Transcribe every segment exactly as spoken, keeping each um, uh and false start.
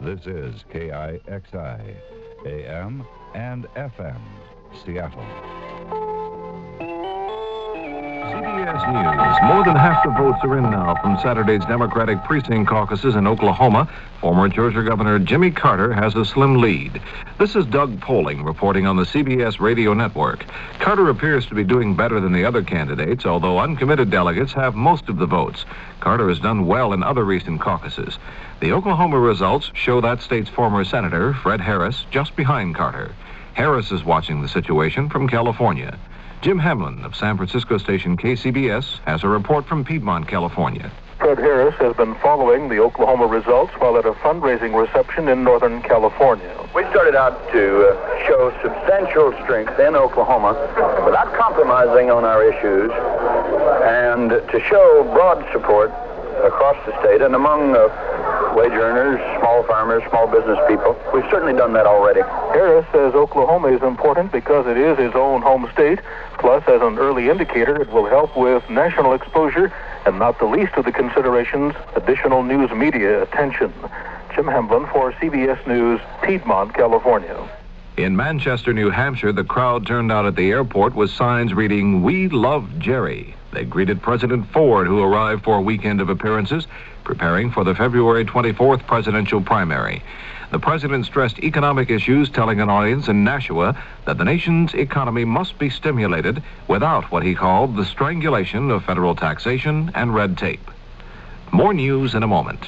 This is K I X I, A M and F M, Seattle. C B S News. More than half the votes are in now from Saturday's Democratic precinct caucuses in Oklahoma. Former Georgia Governor Jimmy Carter has a slim lead. This is Doug Poling reporting on the C B S radio network. Carter appears to be doing better than the other candidates, although uncommitted delegates have most of the votes. Carter has done well in other recent caucuses. The Oklahoma results show that state's former senator, Fred Harris, just behind Carter. Harris is watching the situation from California. Jim Hamlin of San Francisco station K C B S has a report from Piedmont, California. Fred Harris has been following the Oklahoma results while at a fundraising reception in Northern California. We started out to uh, show substantial strength in Oklahoma without compromising on our issues and to show broad support across the state and among uh, wage earners, small farmers, small business people. We've certainly done that already. Harris says Oklahoma is important because it is his own home state. Plus, as an early indicator, it will help with national exposure and not the least of the considerations, additional news media attention. Jim Hamlin for C B S News, Piedmont, California. In Manchester, New Hampshire, the crowd turned out at the airport with signs reading, "We love Jerry." They greeted President Ford, who arrived for a weekend of appearances, preparing for the February twenty-fourth presidential primary. The president stressed economic issues, telling an audience in Nashua that the nation's economy must be stimulated without what he called the strangulation of federal taxation and red tape. More news in a moment.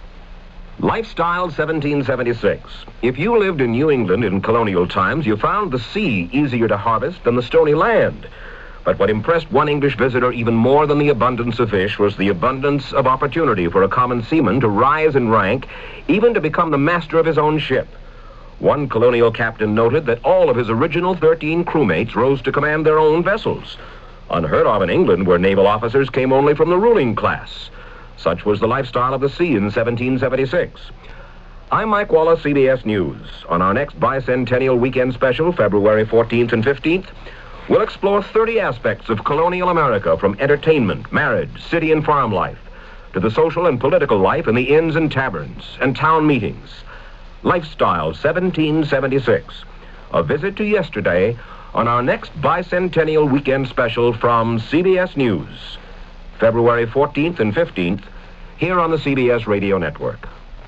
Lifestyle seventeen seventy-six. If you lived in New England in colonial times, you found the sea easier to harvest than the stony land. But what impressed one English visitor even more than the abundance of fish was the abundance of opportunity for a common seaman to rise in rank, even to become the master of his own ship. One colonial captain noted that all of his original thirteen crewmates rose to command their own vessels. Unheard of in England, where naval officers came only from the ruling class. Such was the lifestyle of the sea in seventeen seventy-six. I'm Mike Wallace, C B S News. On our next bicentennial weekend special, February fourteenth and fifteenth, we'll explore thirty aspects of colonial America, from entertainment, marriage, city and farm life, to the social and political life in the inns and taverns and town meetings. Lifestyle seventeen seventy-six. A visit to yesterday on our next bicentennial weekend special from C B S News. February fourteenth and fifteenth, here on the C B S Radio Network.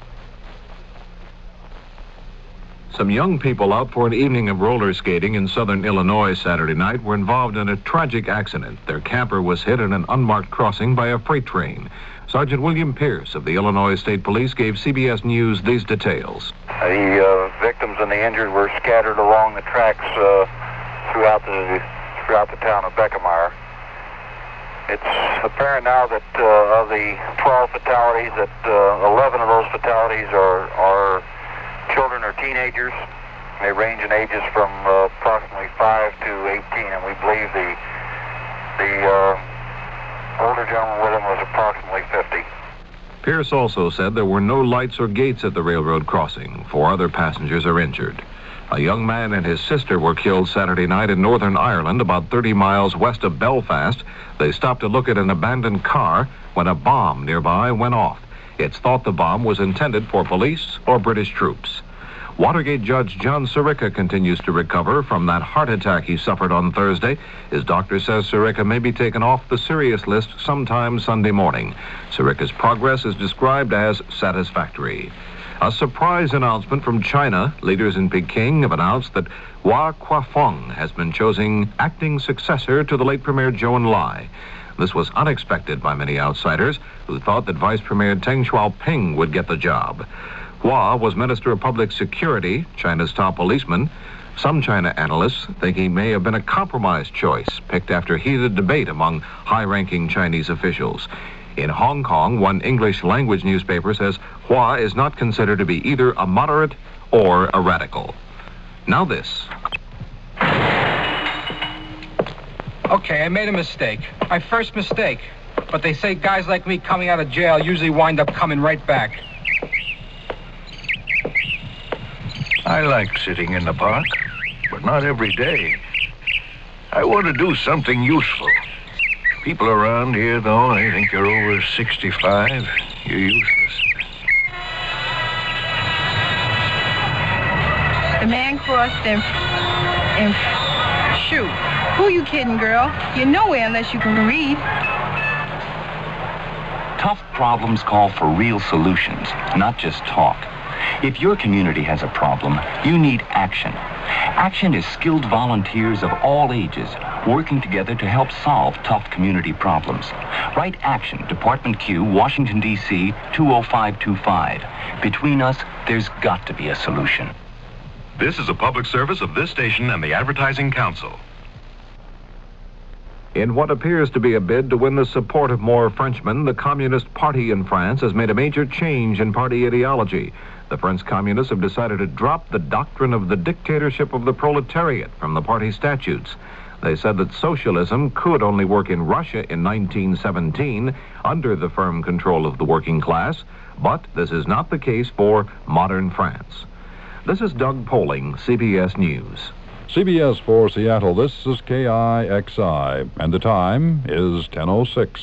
Some young people out for an evening of roller skating in southern Illinois Saturday night were involved in a tragic accident. Their camper was hit in an unmarked crossing by a freight train. Sergeant William Pierce of the Illinois State Police gave C B S News these details. The uh, victims and the injured were scattered along the tracks uh, throughout the throughout the town of Beckemeyer. It's apparent now that uh, of the twelve fatalities, that uh, eleven of those fatalities are are children or teenagers. They range in ages from uh, approximately five to eighteen, and we believe the the uh, older gentleman with him was approximately fifty. Pierce also said there were no lights or gates at the railroad crossing. Four other passengers are injured. A young man and his sister were killed Saturday night in Northern Ireland, about thirty miles west of Belfast. They stopped to look at an abandoned car when a bomb nearby went off. It's thought the bomb was intended for police or British troops. Watergate Judge John Sirica continues to recover from that heart attack he suffered on Thursday. His doctor says Sirica may be taken off the serious list sometime Sunday morning. Sirica's progress is described as satisfactory. A surprise announcement from China. Leaders in Peking have announced that Hua Guofeng has been chosen acting successor to the late Premier Zhou Enlai. This was unexpected by many outsiders who thought that Vice Premier Deng Xiaoping would get the job. Hua was Minister of Public Security, China's top policeman. Some China analysts think he may have been a compromise choice, picked after heated debate among high-ranking Chinese officials. In Hong Kong, one English-language newspaper says Hua is not considered to be either a moderate or a radical. Now this. Okay, I made a mistake. My first mistake. But they say guys like me coming out of jail usually wind up coming right back. I like sitting in the park, but not every day. I want to do something useful. People around here, though, they think you're over sixty-five. You're useless. The man crossed and... and... shoot. Who you kidding, girl? You're nowhere unless you can read. Tough problems call for real solutions, not just talk. If your community has a problem, you need action. Action is skilled volunteers of all ages working together to help solve tough community problems. Write Action, Department Q, Washington, D C two oh five two five. Between us, there's got to be a solution. This is a public service of this station and the Advertising Council. In what appears to be a bid to win the support of more Frenchmen, the Communist Party in France has made a major change in party ideology. The French Communists have decided to drop the doctrine of the dictatorship of the proletariat from the party statutes. They said that socialism could only work in Russia in nineteen seventeen under the firm control of the working class, but this is not the case for modern France. This is Doug Poling, C B S News. C B S for Seattle, this is K I X I, and the time is ten oh six.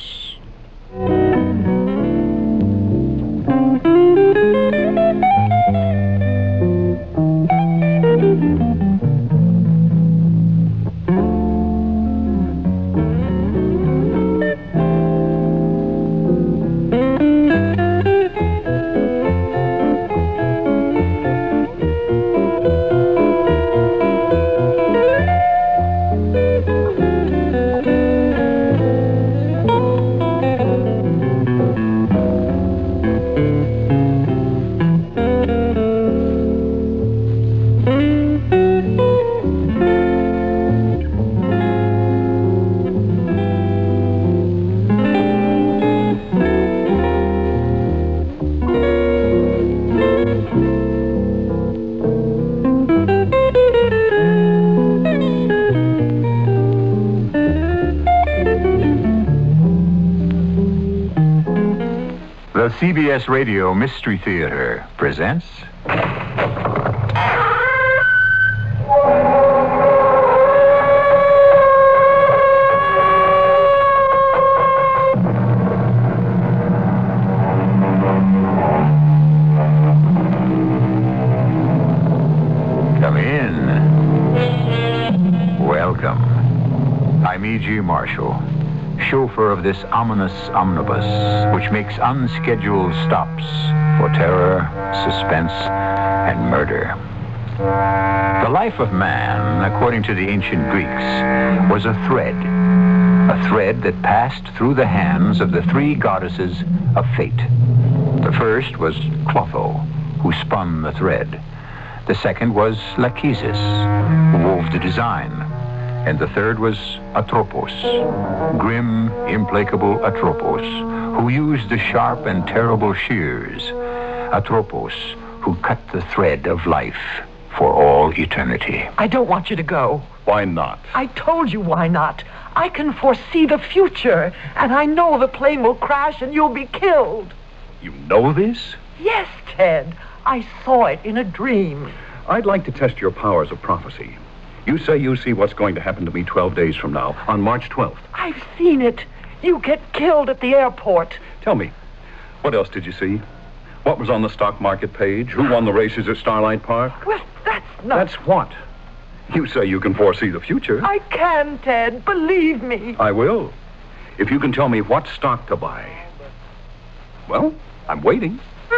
The C B S Radio Mystery Theater presents... Come in. Welcome. I'm E G. Marshall, chauffeur of this ominous omnibus, which makes unscheduled stops for terror, suspense, and murder. The life of man, according to the ancient Greeks, was a thread. A thread that passed through the hands of the three goddesses of fate. The first was Clotho, who spun the thread. The second was Lachesis, who wove the design. And the third was Atropos, grim, implacable Atropos, who used the sharp and terrible shears. Atropos, who cut the thread of life for all eternity. I don't want you to go. Why not? I told you why not. I can foresee the future, and I know the plane will crash and you'll be killed. You know this? Yes, Ted. I saw it in a dream. I'd like to test your powers of prophecy. You say you see what's going to happen to me twelve days from now, on March twelfth. I've seen it. You get killed at the airport. Tell me, what else did you see? What was on the stock market page? Who won the races at Starlight Park? Well, that's not... That's what? You say you can foresee the future. I can, Ted. Believe me. I will. If you can tell me what stock to buy. Well, I'm waiting.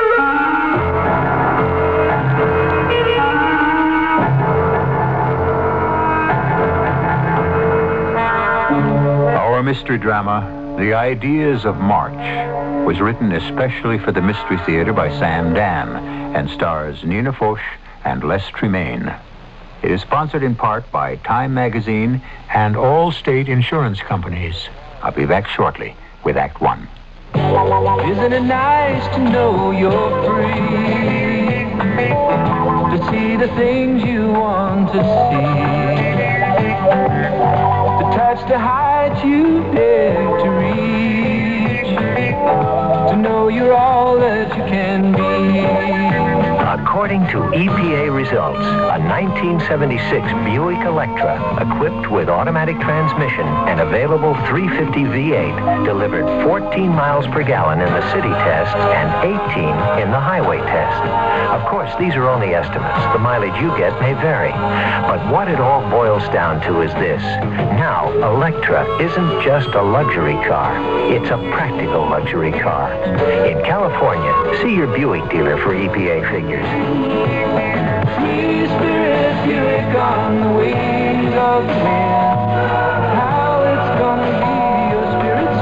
Our mystery drama, The Ideas of March, was written especially for the Mystery Theater by Sam Dan and stars Nina Foch and Les Tremaine. It is sponsored in part by Time Magazine and all state insurance companies. I'll be back shortly with Act One. Isn't it nice to know you're free? To see the things you want to see. To touch the heights you dare to reach. To know you're all that you can be. A According to E P A results, a nineteen seventy-six Buick Electra, equipped with automatic transmission and available three fifty V eight, delivered fourteen miles per gallon in the city test and eighteen in the highway test. Of course, these are only estimates. The mileage you get may vary. But what it all boils down to is this. Now, Electra isn't just a luxury car. It's a practical luxury car. In California, see your Buick dealer for E P A figures. Free spirit, Buick on the wings of the wind. How it's gonna be your spirit's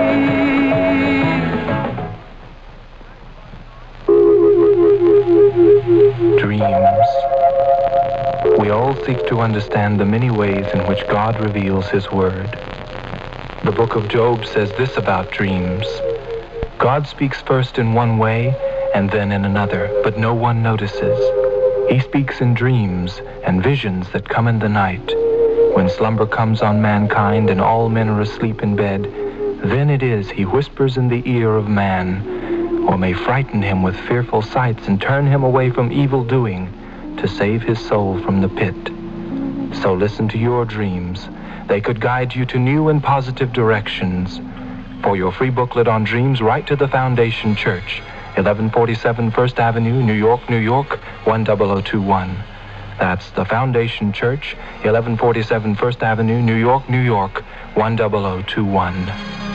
free. Dreams. We all seek to understand the many ways in which God reveals His Word. The book of Job says this about dreams. God speaks first in one way and then in another, but no one notices. He speaks in dreams and visions that come in the night. When slumber comes on mankind and all men are asleep in bed, then it is He whispers in the ear of man, or may frighten him with fearful sights and turn him away from evil doing to save his soul from the pit. So listen to your dreams. They could guide you to new and positive directions. For your free booklet on dreams, write to the Foundation Church, eleven forty-seven First Avenue, New York, New York, one zero zero two one. That's the Foundation Church, eleven forty-seven First Avenue, New York, New York, one zero zero two one.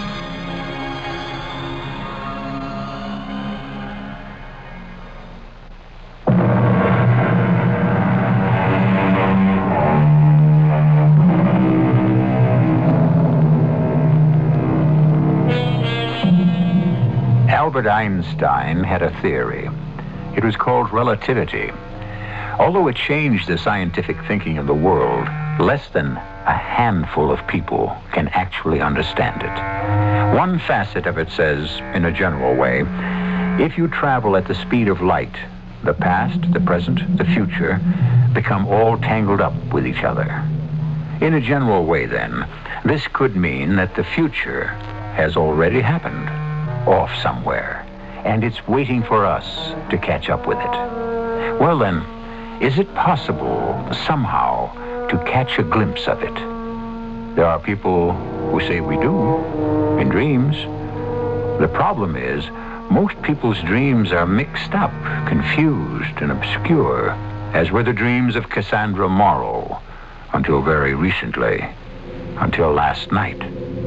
Albert Einstein had a theory. It was called relativity. Although it changed the scientific thinking of the world, less than a handful of people can actually understand it. One facet of it says, in a general way, if you travel at the speed of light, the past, the present, the future become all tangled up with each other. In a general way, then, this could mean that the future has already happened, off somewhere, and it's waiting for us to catch up with it. Well then, is it possible somehow to catch a glimpse of it? There are people who say we do, in dreams. The problem is, most people's dreams are mixed up, confused, and obscure, as were the dreams of Cassandra Morrow, until very recently, until last night.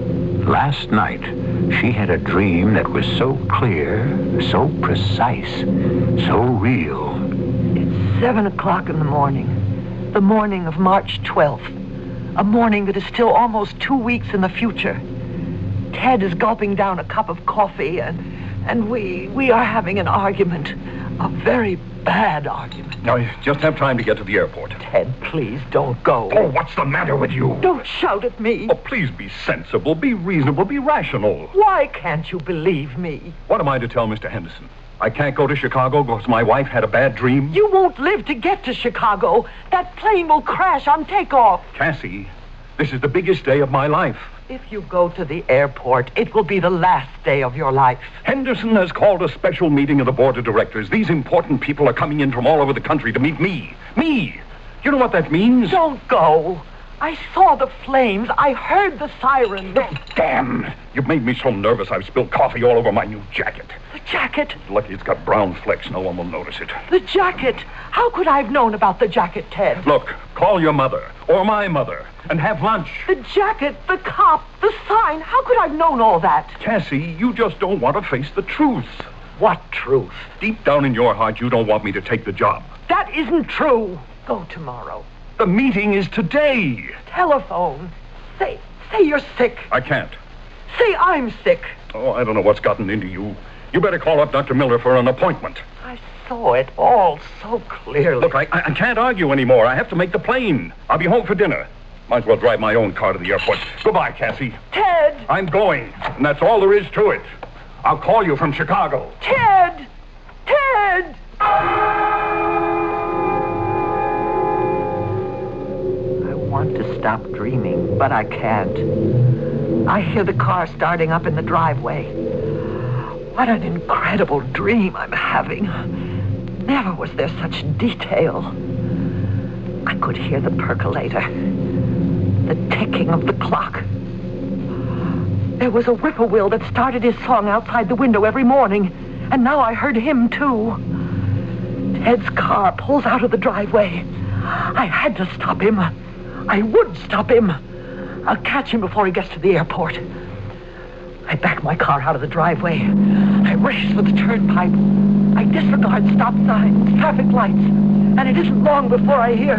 Last night, she had a dream that was so clear, so precise, so real. It's seven o'clock in the morning, the morning of March twelfth, a morning that is still almost two weeks in the future. Ted is gulping down a cup of coffee, and and we we are having an argument, a very bad argument. Now, you just have time to get to the airport. Ted, please don't go. Oh, what's the matter with you? Don't shout at me. Oh, please be sensible, be reasonable, be rational. Why can't you believe me? What am I to tell Mister Henderson? I can't go to Chicago because my wife had a bad dream? You won't live to get to Chicago. That plane will crash on takeoff. Cassie, this is the biggest day of my life. If you go to the airport, it will be the last day of your life. Henderson has called a special meeting of the board of directors. These important people are coming in from all over the country to meet me. Me! You know what that means? Don't go. I saw the flames. I heard the sirens. Oh, damn! You've made me so nervous I've spilled coffee all over my new jacket. The jacket? Lucky it's got brown flecks. No one will notice it. The jacket? How could I have known about the jacket, Ted? Look, call your mother, or my mother, and have lunch. The jacket, the cop, the sign. How could I have known all that? Cassie, you just don't want to face the truth. What truth? Deep down in your heart, you don't want me to take the job. That isn't true. Go tomorrow. The meeting is today. Telephone. Say, say you're sick. I can't. Say I'm sick. Oh, I don't know what's gotten into you. You better call up Doctor Miller for an appointment. I saw it all so clearly. Look, I, I can't argue anymore. I have to make the plane. I'll be home for dinner. Might as well drive my own car to the airport. Goodbye, Cassie. Ted! I'm going, and that's all there is to it. I'll call you from Chicago. Ted! Ted! I want to stop dreaming, but I can't. I hear the car starting up in the driveway. What an incredible dream I'm having. Never was there such detail. I could hear the percolator, the ticking of the clock. There was a whippoorwill that started his song outside the window every morning, and now I heard him too. Ted's car pulls out of the driveway. I had to stop him. I would stop him. I'll catch him before he gets to the airport. I back my car out of the driveway. I race for the turnpike. I disregard stop signs, traffic lights, and it isn't long before I hear...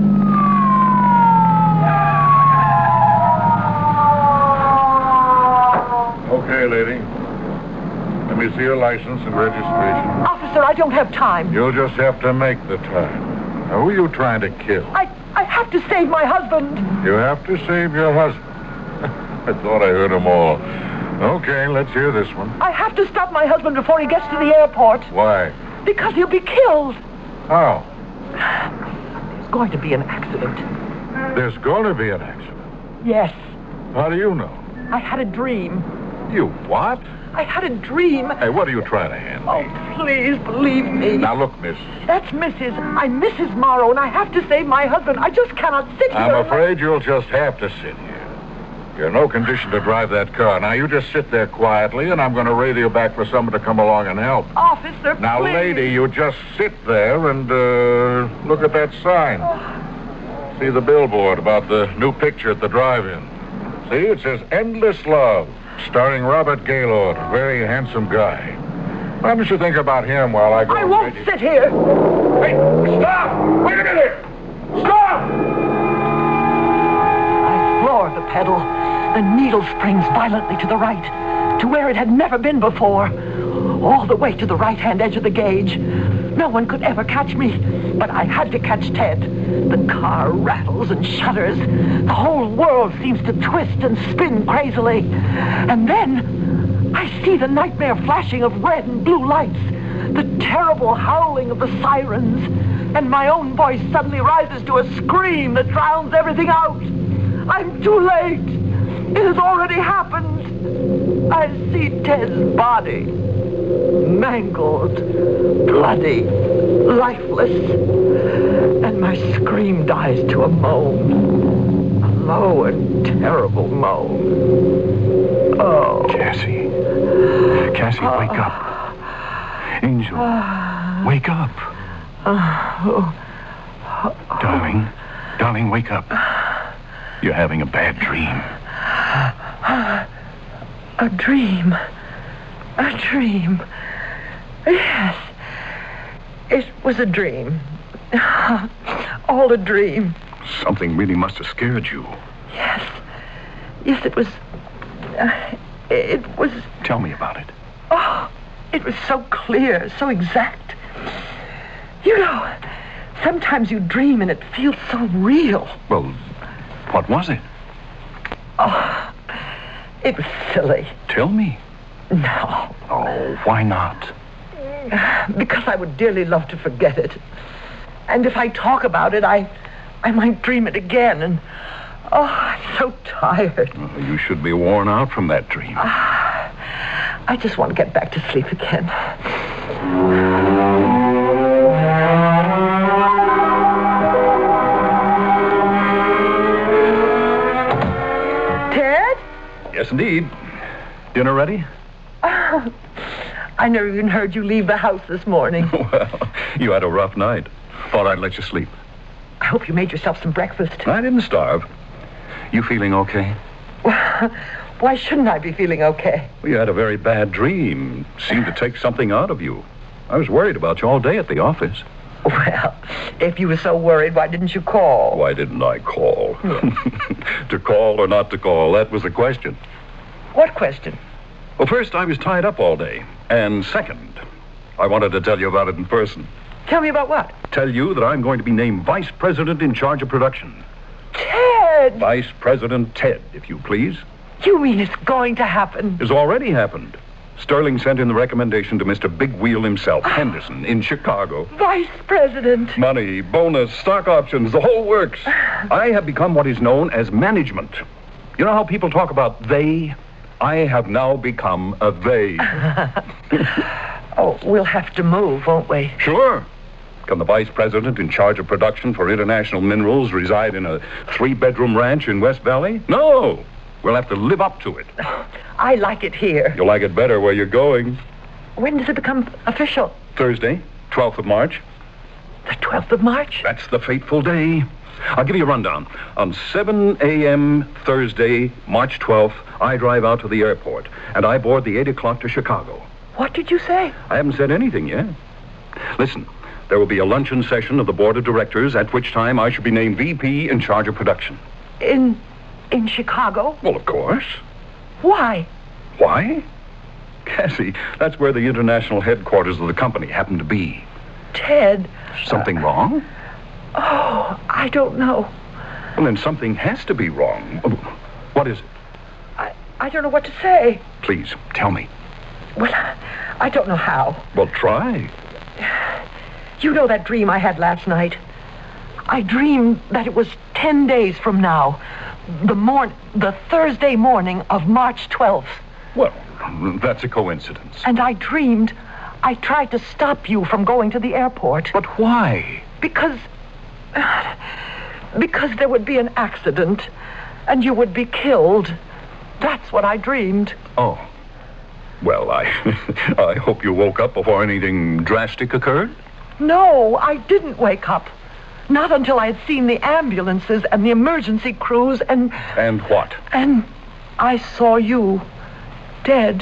Okay, lady. Let me see your license and registration. Officer, I don't have time. You'll just have to make the time. Now, who are you trying to kill? I, I have to save my husband. You have to save your husband. I thought I heard them all. Okay, let's hear this one. I have to stop my husband before he gets to the airport. Why? Because he'll be killed. How? There's going to be an accident. There's going to be an accident? Yes. How do you know? I had a dream. You what? I had a dream. Hey, what are you trying to hand me? Oh, please believe me. Now, look, miss. That's Missus I'm Missus Morrow, and I have to save my husband. I just cannot sit here. I'm afraid you'll just have to sit here. You're in no condition to drive that car. Now, you just sit there quietly, and I'm going to radio back for someone to come along and help. Officer, Now, please. lady, you just sit there and uh, look at that sign. Oh. See the billboard about the new picture at the drive-in. See, it says Endless Love, starring Robert Gaylord, a very handsome guy. Why don't you think about him while I go... I won't ready? sit here. Hey, stop! Wait a minute! Stop! I floor the pedal. The needle springs violently to the right, to where it had never been before. All the way to the right-hand edge of the gauge. No one could ever catch me, but I had to catch Ted. The car rattles and shudders. The whole world seems to twist and spin crazily. And then I see the nightmare flashing of red and blue lights, the terrible howling of the sirens, and my own voice suddenly rises to a scream that drowns everything out. I'm too late. It has already happened. I see Ted's body, mangled, bloody, lifeless, and my scream dies to a moan, a low and terrible moan. Oh. Cassie. Cassie, wake up. Angel, wake up. Darling, darling, wake up. You're having a bad dream. A dream. A dream. Yes. It was a dream. All a dream. Something really must have scared you. Yes. Yes, it was... Uh, it was... Tell me about it. Oh, it was so clear, so exact. You know, sometimes you dream and it feels so real. Well, what was it? Oh, it was silly. Tell me. No. Oh, why not? Because I would dearly love to forget it. And if I talk about it, I I might dream it again. And, oh, I'm so tired. Well, you should be worn out from that dream. Uh, I just want to get back to sleep again. Ted? Yes, indeed. Dinner ready? Oh, I never even heard you leave the house this morning. Well, you had a rough night. Thought I'd let you sleep. I hope you made yourself some breakfast. I didn't starve. You feeling okay? Why shouldn't I be feeling okay? Well, you had a very bad dream. Seemed to take something out of you. I was worried about you all day at the office. Well, if you were so worried, why didn't you call? Why didn't I call? To call or not to call, that was the question. What question? Well, first, I was tied up all day. And second, I wanted to tell you about it in person. Tell me about what? Tell you that I'm going to be named vice president in charge of production. Ted! Vice President Ted, if you please. You mean it's going to happen? It's already happened. Sterling sent in the recommendation to Mister Big Wheel himself, Henderson, in Chicago. Vice President. Money, bonus, stock options, the whole works. I have become what is known as management. You know how people talk about they? I have now become a they. Oh, we'll have to move, won't we? Sure. Can the vice president in charge of production for International Minerals reside in a three-bedroom ranch in West Valley? No. We'll have to live up to it. I like it here. You'll like it better where you're going. When does it become official? Thursday, twelfth of March. The twelfth of March? That's the fateful day. I'll give you a rundown. On seven a.m. Thursday, March twelfth, I drive out to the airport, and I board the eight o'clock to Chicago. What did you say? I haven't said anything yet. Listen, there will be a luncheon session of the board of directors, at which time I should be named V P in charge of production. In... in Chicago? Well, of course. Why? Why? Cassie, that's where the international headquarters of the company happen to be. Ted... Something uh, wrong? Oh, I don't know. Well, then something has to be wrong. What is it? I, I don't know what to say. Please, tell me. Well, I don't know how. Well, try. You know that dream I had last night? I dreamed that it was ten days from now. The morn... the Thursday morning of March twelfth. Well, that's a coincidence. And I dreamed I tried to stop you from going to the airport. But why? Because... Because there would be an accident, and you would be killed. That's what I dreamed. Oh. Well, I... I hope you woke up before anything drastic occurred. No, I didn't wake up. Not until I had seen the ambulances and the emergency crews and... And what? And I saw you. Dead.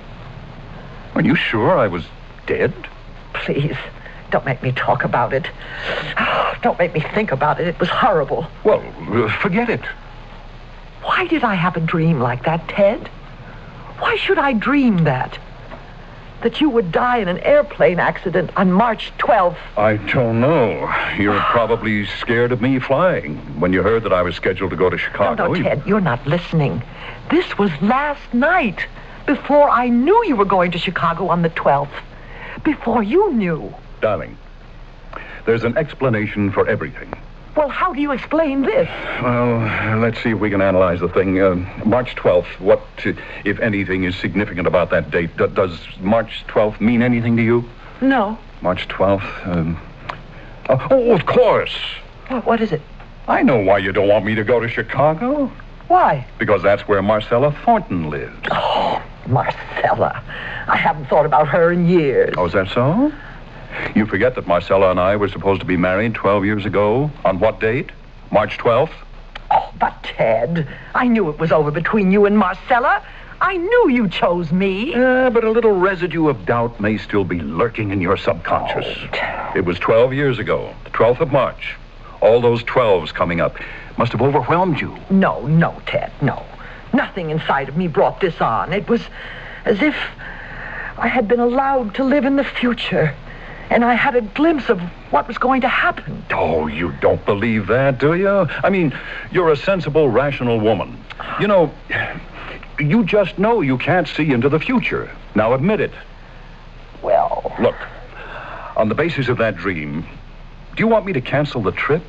Are you sure I was dead? Please, don't make me talk about it. Don't make me think about it. It was horrible. Well, uh, forget it. Why did I have a dream like that, Ted? Why should I dream that? That you would die in an airplane accident on March twelfth. I don't know. You're probably scared of me flying when you heard that I was scheduled to go to Chicago. No, no, Ted, you're not listening. This was last night, before I knew you were going to Chicago on the twelfth. Before you knew. Darling, there's an explanation for everything. Well, how do you explain this? Well, let's see if we can analyze the thing. Uh, March twelfth, what, uh, if anything, is significant about that date? D- does March twelfth mean anything to you? No. March twelfth, um... Uh, oh, of course. What, what is it? I know why you don't want me to go to Chicago. Why? Because that's where Marcella Thornton lived. Oh, Marcella. I haven't thought about her in years. Oh, is that so? You forget that Marcella and I were supposed to be married twelve years ago. On what date? March twelfth? Oh, but Ted, I knew it was over between you and Marcella. I knew you chose me. Yeah, but a little residue of doubt may still be lurking in your subconscious. Oh. It was twelve years ago, the twelfth of March. All those twelves coming up must have overwhelmed you. No, no, Ted, no. Nothing inside of me brought this on. It was as if I had been allowed to live in the future. And I had a glimpse of what was going to happen. Oh, you don't believe that, do you? I mean, you're a sensible, rational woman. You know, you just know you can't see into the future. Now admit it. Well... Look, on the basis of that dream, do you want me to cancel the trip?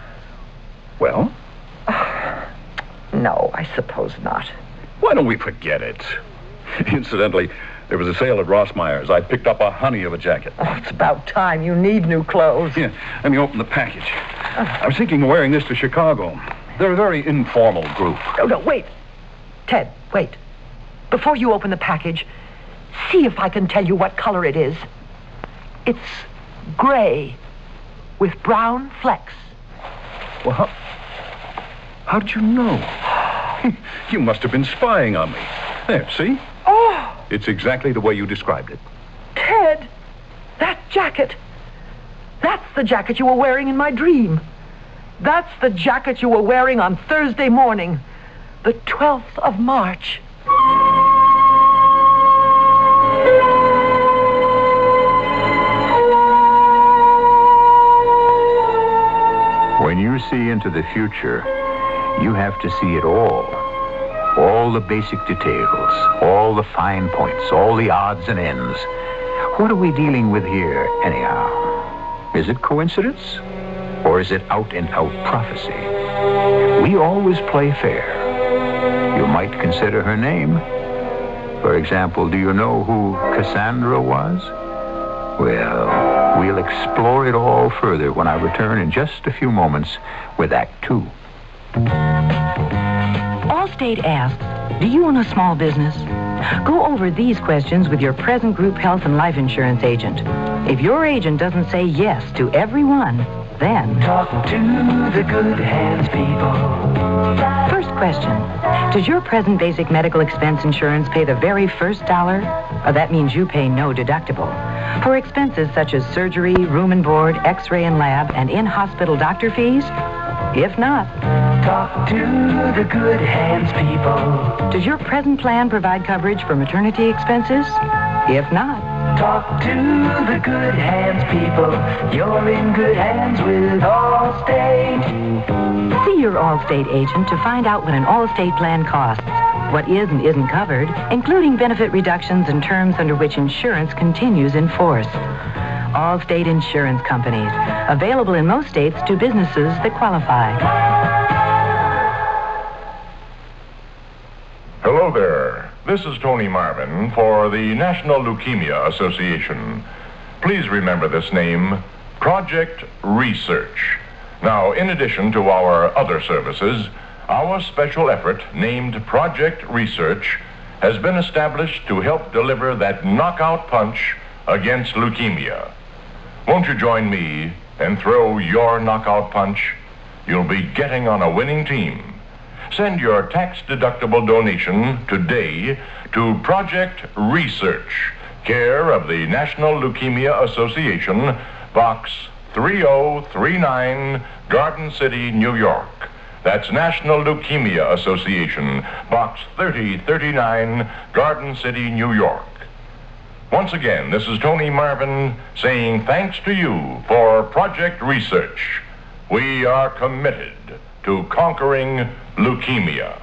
Well? No, I suppose not. Why don't we forget it? Incidentally... There was a sale at Rossmeyer's. I picked up a honey of a jacket. Oh, it's about time. You need new clothes. Yeah, let me open the package. I was thinking of wearing this to Chicago. They're a very informal group. Oh, no, wait. Ted, wait. Before you open the package, see if I can tell you what color it is. It's gray with brown flecks. Well, how, how did you know? You must have been spying on me. There, see? Oh! It's exactly the way you described it. Ted, that jacket. That's the jacket you were wearing in my dream. That's the jacket you were wearing on Thursday morning, the twelfth of March. When you see into the future, you have to see it all. All the basic details, all the fine points, all the odds and ends. What are we dealing with here, anyhow? Is it coincidence? Or is it out-and-out prophecy? We always play fair. You might consider her name. For example, do you know who Cassandra was? Well, we'll explore it all further when I return in just a few moments with Act Two. Allstate asks, do you own a small business? Go over these questions with your present group health and life insurance agent. If your agent doesn't say yes to every one, then talk to the good hands people. First question, does your present basic medical expense insurance pay the very first dollar? Or that means you pay no deductible. For expenses such as surgery, room and board, x-ray and lab, and in-hospital doctor fees? If not, talk to the good hands people. Does your present plan provide coverage for maternity expenses? If not, talk to the good hands people. You're in good hands with Allstate. See your Allstate agent to find out what an Allstate plan costs, what is and isn't covered, including benefit reductions and terms under which insurance continues in force. Allstate Insurance Companies, available in most states to businesses that qualify. Hello there. This is Tony Marvin for the National Leukemia Association. Please remember this name, Project Research. Now, in addition to our other services, our special effort named Project Research has been established to help deliver that knockout punch against leukemia. Won't you join me and throw your knockout punch? You'll be getting on a winning team. Send your tax-deductible donation today to Project Research, care of the National Leukemia Association, Box three oh three nine, Garden City, New York. That's National Leukemia Association, Box thirty thirty-nine, Garden City, New York. Once again, this is Tony Marvin saying thanks to you for Project Research. We are committed to conquering leukemia.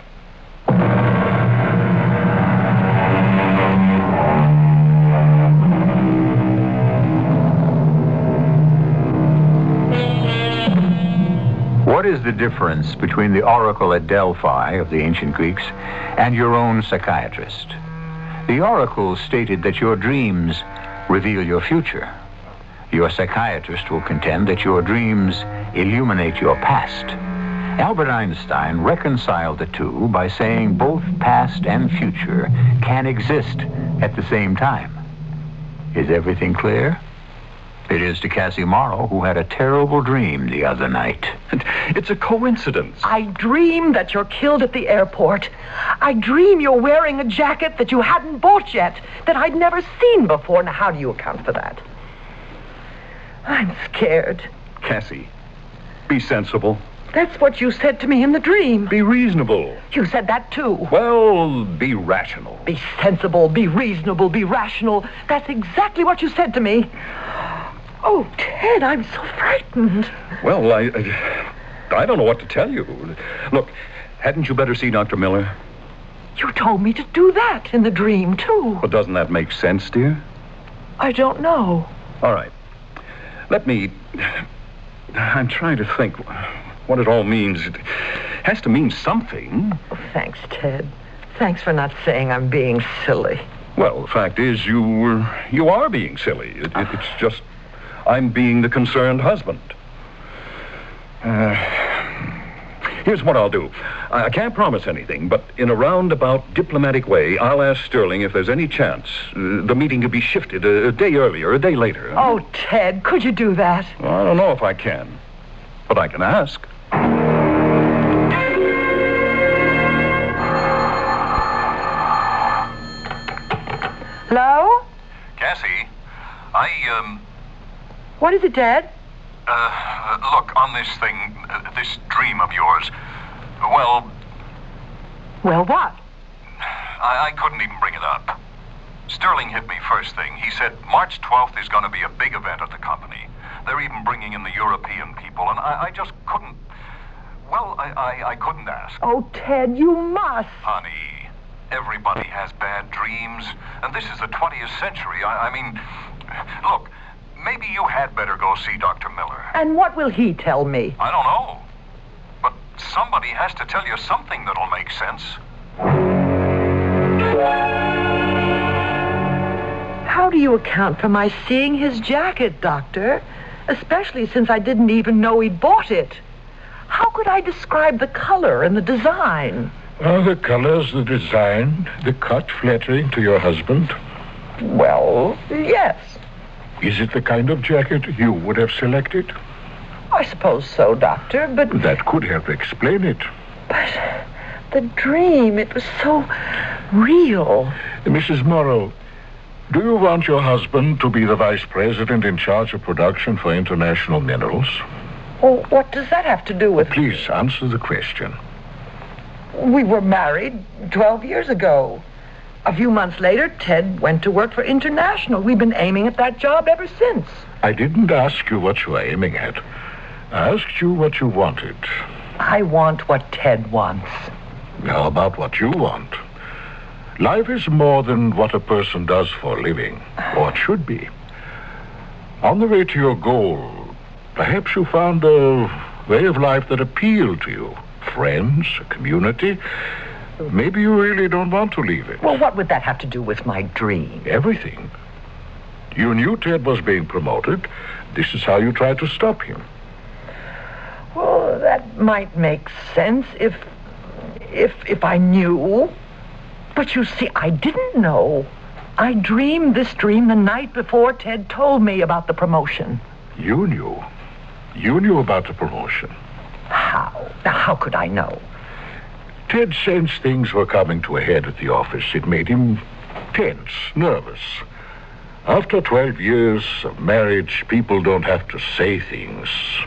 What is the difference between the oracle at Delphi of the ancient Greeks and your own psychiatrist? The oracle stated that your dreams reveal your future. Your psychiatrist will contend that your dreams illuminate your past. Albert Einstein reconciled the two by saying both past and future can exist at the same time. Is everything clear? It is to Cassie Morrow, who had a terrible dream the other night. It's a coincidence. I dream that you're killed at the airport. I dream you're wearing a jacket that you hadn't bought yet, that I'd never seen before. Now, how do you account for that? I'm scared. Cassie, be sensible. That's what you said to me in the dream. Be reasonable. You said that too. Well, be rational. Be sensible, be reasonable, be rational. That's exactly what you said to me. Oh, Ted, I'm so frightened. Well, I, I, I don't know what to tell you. Look, hadn't you better see Doctor Miller? You told me to do that in the dream, too. Well, doesn't that make sense, dear? I don't know. All right. Let me... I'm trying to think what it all means. It has to mean something. Oh, thanks, Ted. Thanks for not saying I'm being silly. Well, the fact is, you, you are being silly. It, it, it's just... I'm being the concerned husband. Uh, here's what I'll do. I, I can't promise anything, but in a roundabout diplomatic way, I'll ask Sterling if there's any chance uh, the meeting could be shifted a, a day earlier, a day later. Oh, Ted, could you do that? Well, I don't know if I can, but I can ask. Hello? Cassie, I, um... What is it, Dad? Uh, look, on this thing, uh, this dream of yours, well... Well, what? I, I couldn't even bring it up. Sterling hit me first thing. He said March twelfth is going to be a big event at the company. They're even bringing in the European people, and I, I just couldn't... Well, I, I, I couldn't ask. Oh, Ted, you must. Honey, everybody has bad dreams, and this is the twentieth century. I, I mean, look... Maybe you had better go see Doctor Miller. And what will he tell me? I don't know. But somebody has to tell you something that'll make sense. How How do you account for my seeing his jacket, Doctor? Especially since I didn't even know he'd bought it. How could I describe the color and the design? Are the colors, the design, the cut flattering to your husband? Well, yes. Is it the kind of jacket you would have selected? I suppose so, Doctor, but... That could help explain it. But the dream, it was so real. Missus Morrow, do you want your husband to be the vice president in charge of production for International Minerals? Oh, what does that have to do with... Please answer the question. We were married twelve years ago. A few months later, Ted went to work for International. We've been aiming at that job ever since. I didn't ask you what you were aiming at. I asked you what you wanted. I want what Ted wants. How about what you want? Life is more than what a person does for a living, or it should be. On the way to your goal, perhaps you found a way of life that appealed to you. Friends, a community. Maybe you really don't want to leave it. Well, what would that have to do with my dream? Everything. You knew Ted was being promoted. This is how you tried to stop him. Well, that might make sense if... if... if I knew. But you see, I didn't know. I dreamed this dream the night before Ted told me about the promotion. You knew. You knew about the promotion. How? Now, how could I know? Ted sensed things were coming to a head at the office. It made him tense, nervous. After twelve years of marriage, people don't have to say things.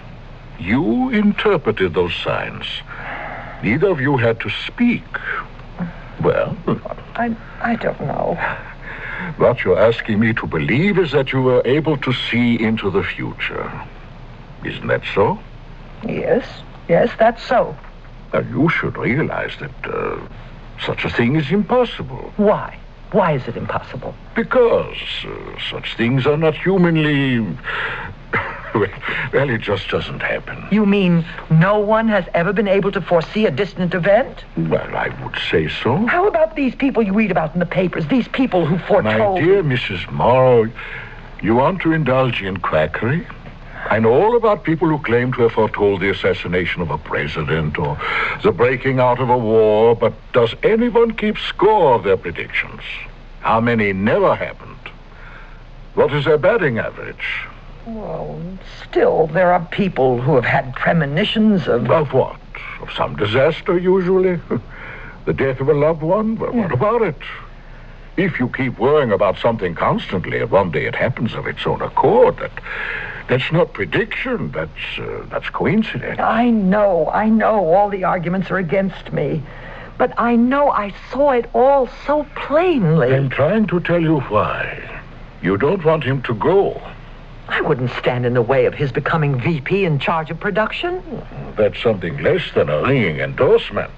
You interpreted those signs. Neither of you had to speak. Well... I, I don't know. What you're asking me to believe is that you were able to see into the future. Isn't that so? Yes, yes, that's so. Now, you should realize that uh, such a thing is impossible. Why? Why is it impossible? Because uh, such things are not humanly... well, well, it just doesn't happen. You mean no one has ever been able to foresee a distant event? Well, I would say so. How about these people you read about in the papers? These people who foretold... My dear Missus Morrow, you want to indulge in quackery? I know all about people who claim to have foretold the assassination of a president or the breaking out of a war, but does anyone keep score of their predictions? How many never happened? What is their batting average? Well, still, there are people who have had premonitions of... Of what? Of some disaster, usually? The death of a loved one? Well, what about it? If you keep worrying about something constantly, and one day it happens of its own accord, that... That's not prediction. That's uh, that's coincidence. I know, I know. All the arguments are against me. But I know I saw it all so plainly. I'm trying to tell you why. You don't want him to go. I wouldn't stand in the way of his becoming V P in charge of production. That's something less than a ringing endorsement.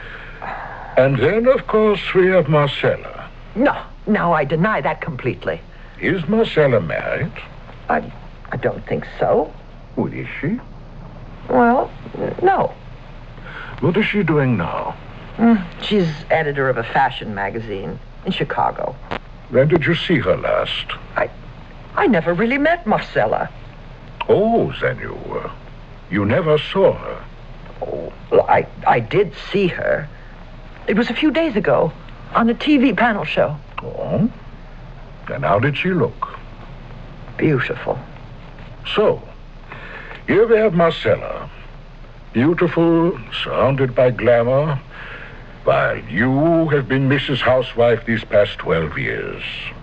And then, of course, we have Marcella. No, no, I deny that completely. Is Marcella married? I... I don't think so. Who is she? Well, no. What is she doing now? Mm, she's editor of a fashion magazine in Chicago. When did you see her last? I I never really met Marcella. Oh, then you, uh, you never saw her? Oh, well, I, I did see her. It was a few days ago on a T V panel show. Oh? And how did she look? Beautiful. So, here we have Marcella. Beautiful, surrounded by glamour, while you have been Missus Housewife these past twelve years.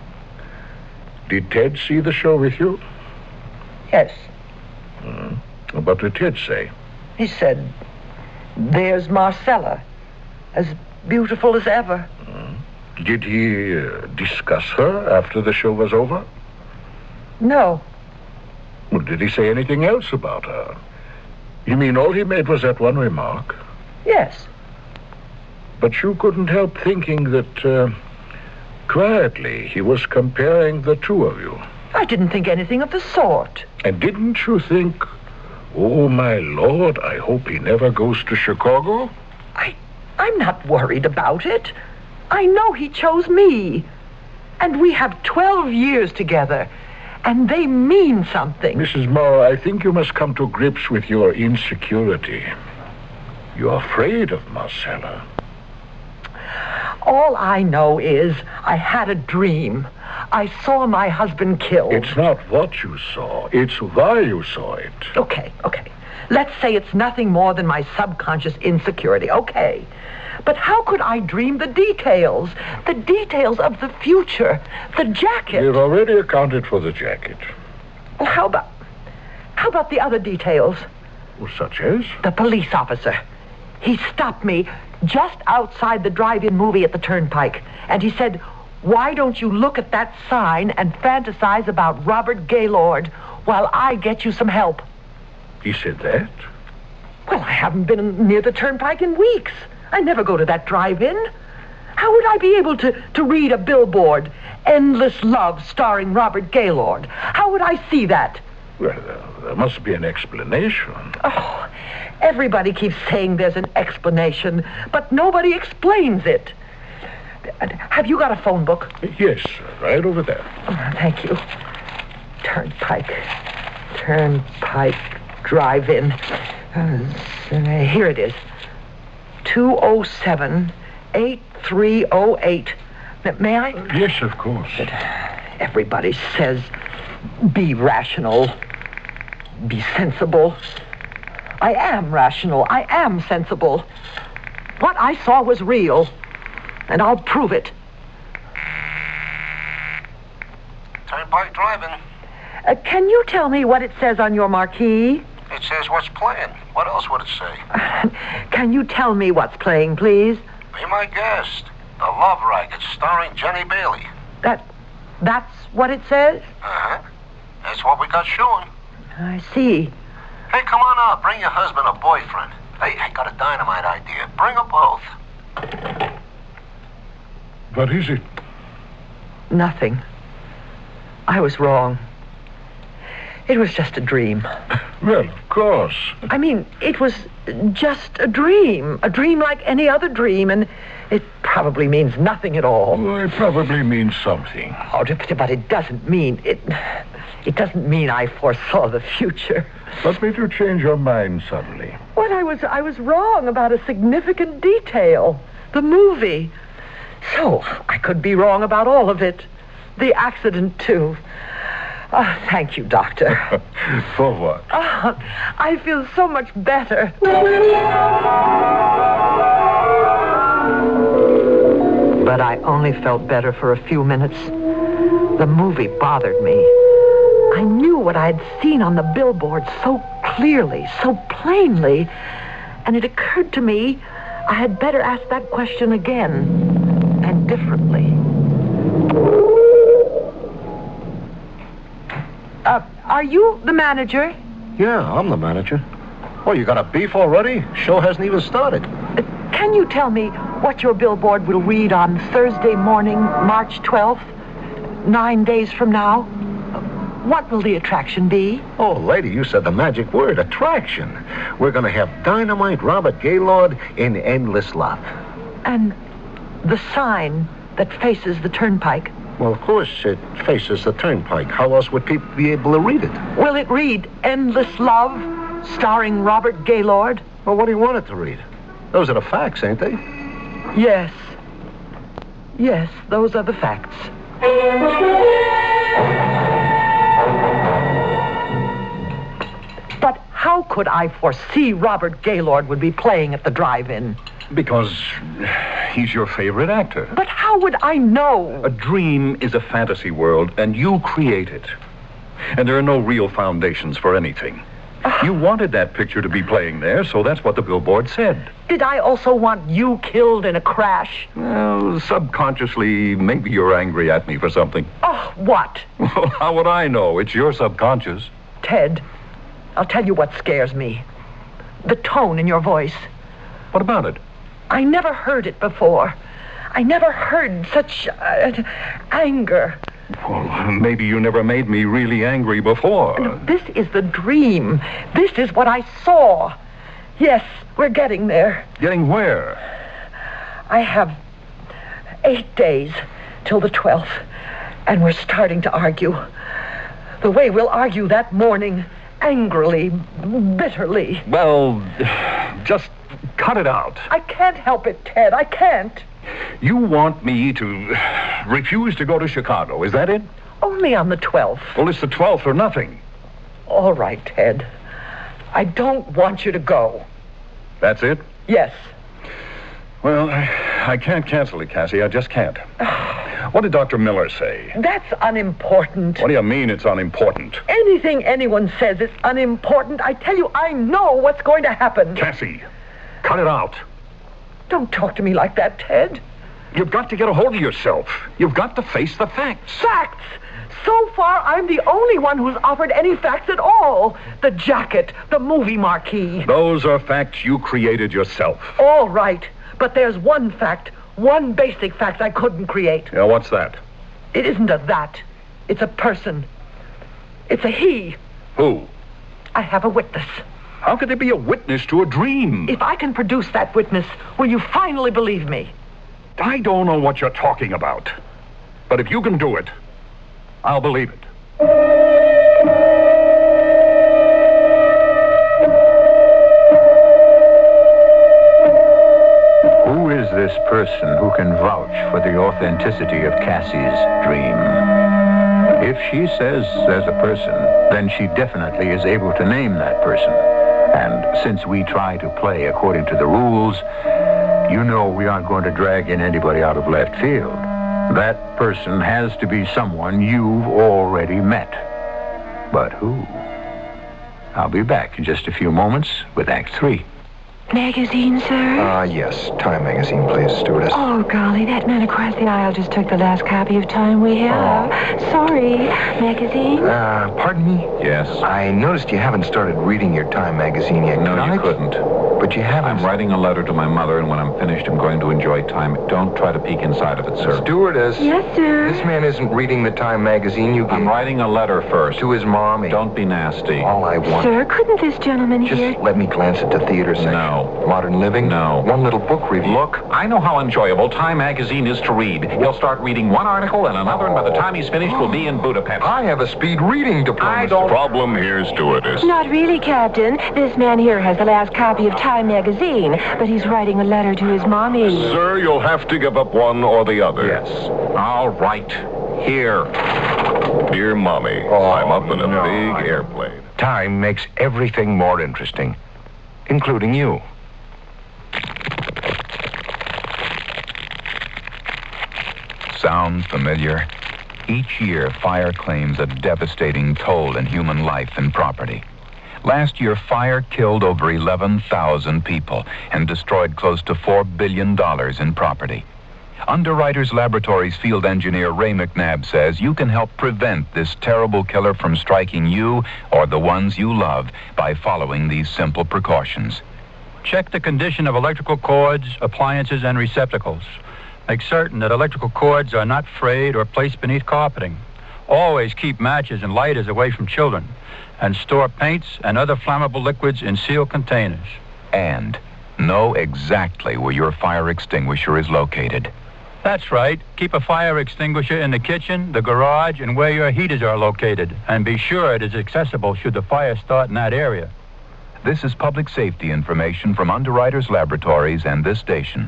Did Ted see the show with you? Yes. Hmm. What did Ted say? He said, there's Marcella, as beautiful as ever. Hmm. Did he uh, discuss her after the show was over? No. Well, did he say anything else about her? You mean all he made was that one remark? Yes. But you couldn't help thinking that, uh, quietly, he was comparing the two of you. I didn't think anything of the sort. And didn't you think, oh, my Lord, I hope he never goes to Chicago? I, I'm not worried about it. I know he chose me. And we have twelve years together. And they mean something. Missus Moore, I think you must come to grips with your insecurity. You're afraid of Marcella. All I know is I had a dream. I saw my husband killed. It's not what you saw. It's why you saw it. Okay, okay. Let's say it's nothing more than my subconscious insecurity. Okay. But how could I dream the details? The details of the future. The jacket. You've already accounted for the jacket. Well, how about... How about the other details? Well, such as? The police officer. He stopped me just outside the drive-in movie at the Turnpike. And he said, why don't you look at that sign and fantasize about Robert Gaylord while I get you some help? He said that? Well, I haven't been near the Turnpike in weeks. I never go to that drive-in. How would I be able to, to read a billboard, Endless Love, starring Robert Gaylord? How would I see that? Well, uh, there must be an explanation. Oh, everybody keeps saying there's an explanation, but nobody explains it. Have you got a phone book? Yes, right over there. Oh, thank you. Turnpike. Turnpike Drive-In. Uh, here it is. two oh seven, eight three oh eight. May I? Uh, yes, of course. Everybody says, be rational. Be sensible. I am rational. I am sensible. What I saw was real. And I'll prove it. Turnpike Drive-In. Uh, can you tell me what it says on your marquee? It says what's playing. What else would it say? Can you tell me what's playing, please? Be my guest. The Love Racket, starring Jenny Bailey. That... that's what it says? Uh-huh. That's what we got showing. I see. Hey, come on out. Bring your husband or boyfriend. Hey, I got a dynamite idea. Bring them both. What is it? Nothing. I was wrong. It was just a dream. Well, of course. I mean, it was just a dream. A dream like any other dream, and it probably means nothing at all. Well, it probably means something. Oh, but it doesn't mean... It, it doesn't mean I foresaw the future. What made you change your mind suddenly? Well, I was, I was wrong about a significant detail. The movie. So, I could be wrong about all of it. The accident, too. Oh, thank you, Doctor. For what? Oh, I feel so much better. But I only felt better for a few minutes. The movie bothered me. I knew what I had seen on the billboard so clearly, so plainly, and it occurred to me I had better ask that question again, and differently. Uh, are you the manager? Yeah, I'm the manager. Oh, you got a beef already? Show hasn't even started. Uh, can you tell me what your billboard will read on Thursday morning, March twelfth, nine days from now? What will the attraction be? Oh, lady, you said the magic word, attraction. We're going to have Dynamite Robert Gaylord in Endless Love. And the sign that faces the Turnpike? Well, of course, it faces the Turnpike. How else would people be able to read it? Will it read Endless Love, starring Robert Gaylord? Well, what do you want it to read? Those are the facts, ain't they? Yes. Yes, those are the facts. But how could I foresee Robert Gaylord would be playing at the drive-in? Because he's your favorite actor. But how would I know? A dream is a fantasy world, and you create it. And there are no real foundations for anything. Uh, you wanted that picture to be playing there, so that's what the billboard said. Did I also want you killed in a crash? Well, subconsciously, maybe you're angry at me for something. Oh, what? Well, how would I know? It's your subconscious. Ted, I'll tell you what scares me. The tone in your voice. What about it? I never heard it before. I never heard such uh, anger. Well, maybe you never made me really angry before. No, this is the dream. This is what I saw. Yes, we're getting there. Getting where? I have eight days till the twelfth, and we're starting to argue. The way we'll argue that morning, angrily, bitterly. Well, just cut it out. I can't help it, Ted. I can't. You want me to refuse to go to Chicago, is that it? Only on the twelfth. Well, it's the twelfth or nothing. All right, Ted. I don't want you to go. That's it? Yes. Well, I, I can't cancel it, Cassie. I just can't. What did Doctor Miller say? That's unimportant. What do you mean it's unimportant? Anything anyone says is unimportant. I tell you, I know what's going to happen. Cassie, cut it out. Don't talk to me like that, Ted. You've got to get a hold of yourself. You've got to face the facts. Facts? So far, I'm the only one who's offered any facts at all. The jacket, the movie marquee. Those are facts you created yourself. All right, but there's one fact, one basic fact I couldn't create. Yeah, what's that? It isn't a that. It's a person. It's a he. Who? I have a witness. How could there be a witness to a dream? If I can produce that witness, will you finally believe me? I don't know what you're talking about. But if you can do it, I'll believe it. Who is this person who can vouch for the authenticity of Cassie's dream? If she says there's a person, then she definitely is able to name that person. And since we try to play according to the rules, you know we aren't going to drag in anybody out of left field. That person has to be someone you've already met. But who? I'll be back in just a few moments with Act Three. Magazine, sir? Ah, uh, yes. Time magazine, please, stewardess. Oh, golly, that man across the aisle just took the last copy of Time we have. Oh. Sorry. Magazine? Uh, pardon me? Yes? I noticed you haven't started reading your Time magazine yet. No, Can you I... couldn't. But you haven't... I'm writing a letter to my mother, and when I'm finished, I'm going to enjoy Time. Don't try to peek inside of it, sir. Stewardess. Yes, sir? This man isn't reading the Time magazine. You I'm gave... writing a letter first. To his mommy. Don't be nasty. All I want... Sir, couldn't this gentleman Just here... let me glance at the theater section. No. Modern Living? No. One little book review. Look, I know how enjoyable Time magazine is to read. He'll start reading one article and another, and by the time he's finished, we'll be in Budapest. I have a speed reading diploma. I don't... Problem here, stewardess. Not really, Captain. This man here has the last copy of Time magazine, but he's writing a letter to his mommy. Sir, you'll have to give up one or the other. Yes. All right. Here. Dear Mommy, oh, I'm up in a no. big airplane. Time makes everything more interesting, including you. Sound familiar? Each year, fire claims a devastating toll in human life and property. Last year, fire killed over eleven thousand people and destroyed close to four billion dollars in property. Underwriters Laboratories field engineer Ray McNabb says you can help prevent this terrible killer from striking you or the ones you love by following these simple precautions. Check the condition of electrical cords, appliances, and receptacles. Make certain that electrical cords are not frayed or placed beneath carpeting. Always keep matches and lighters away from children, and store paints and other flammable liquids in sealed containers. And know exactly where your fire extinguisher is located. That's right. Keep a fire extinguisher in the kitchen, the garage, and where your heaters are located. And be sure it is accessible should the fire start in that area. This is public safety information from Underwriters Laboratories and this station.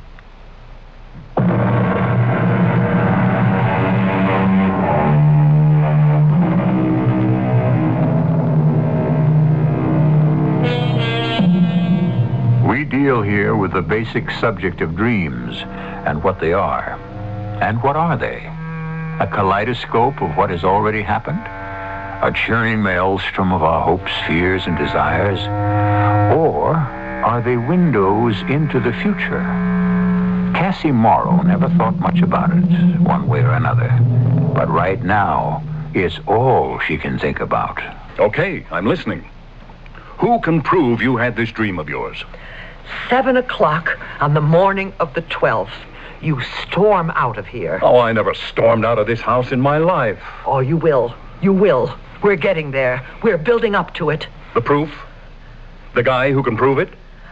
We deal here with the basic subject of dreams and what they are. And what are they? A kaleidoscope of what has already happened? A churning maelstrom of our hopes, fears, and desires? Or are they windows into the future? Cassie Morrow never thought much about it, one way or another. But right now, it's all she can think about. Okay, I'm listening. Who can prove you had this dream of yours? Seven o'clock on the morning of the twelfth. You storm out of here. Oh, I never stormed out of this house in my life. Oh, you will. You will. We're getting there. We're building up to it. The proof? The guy who can prove it?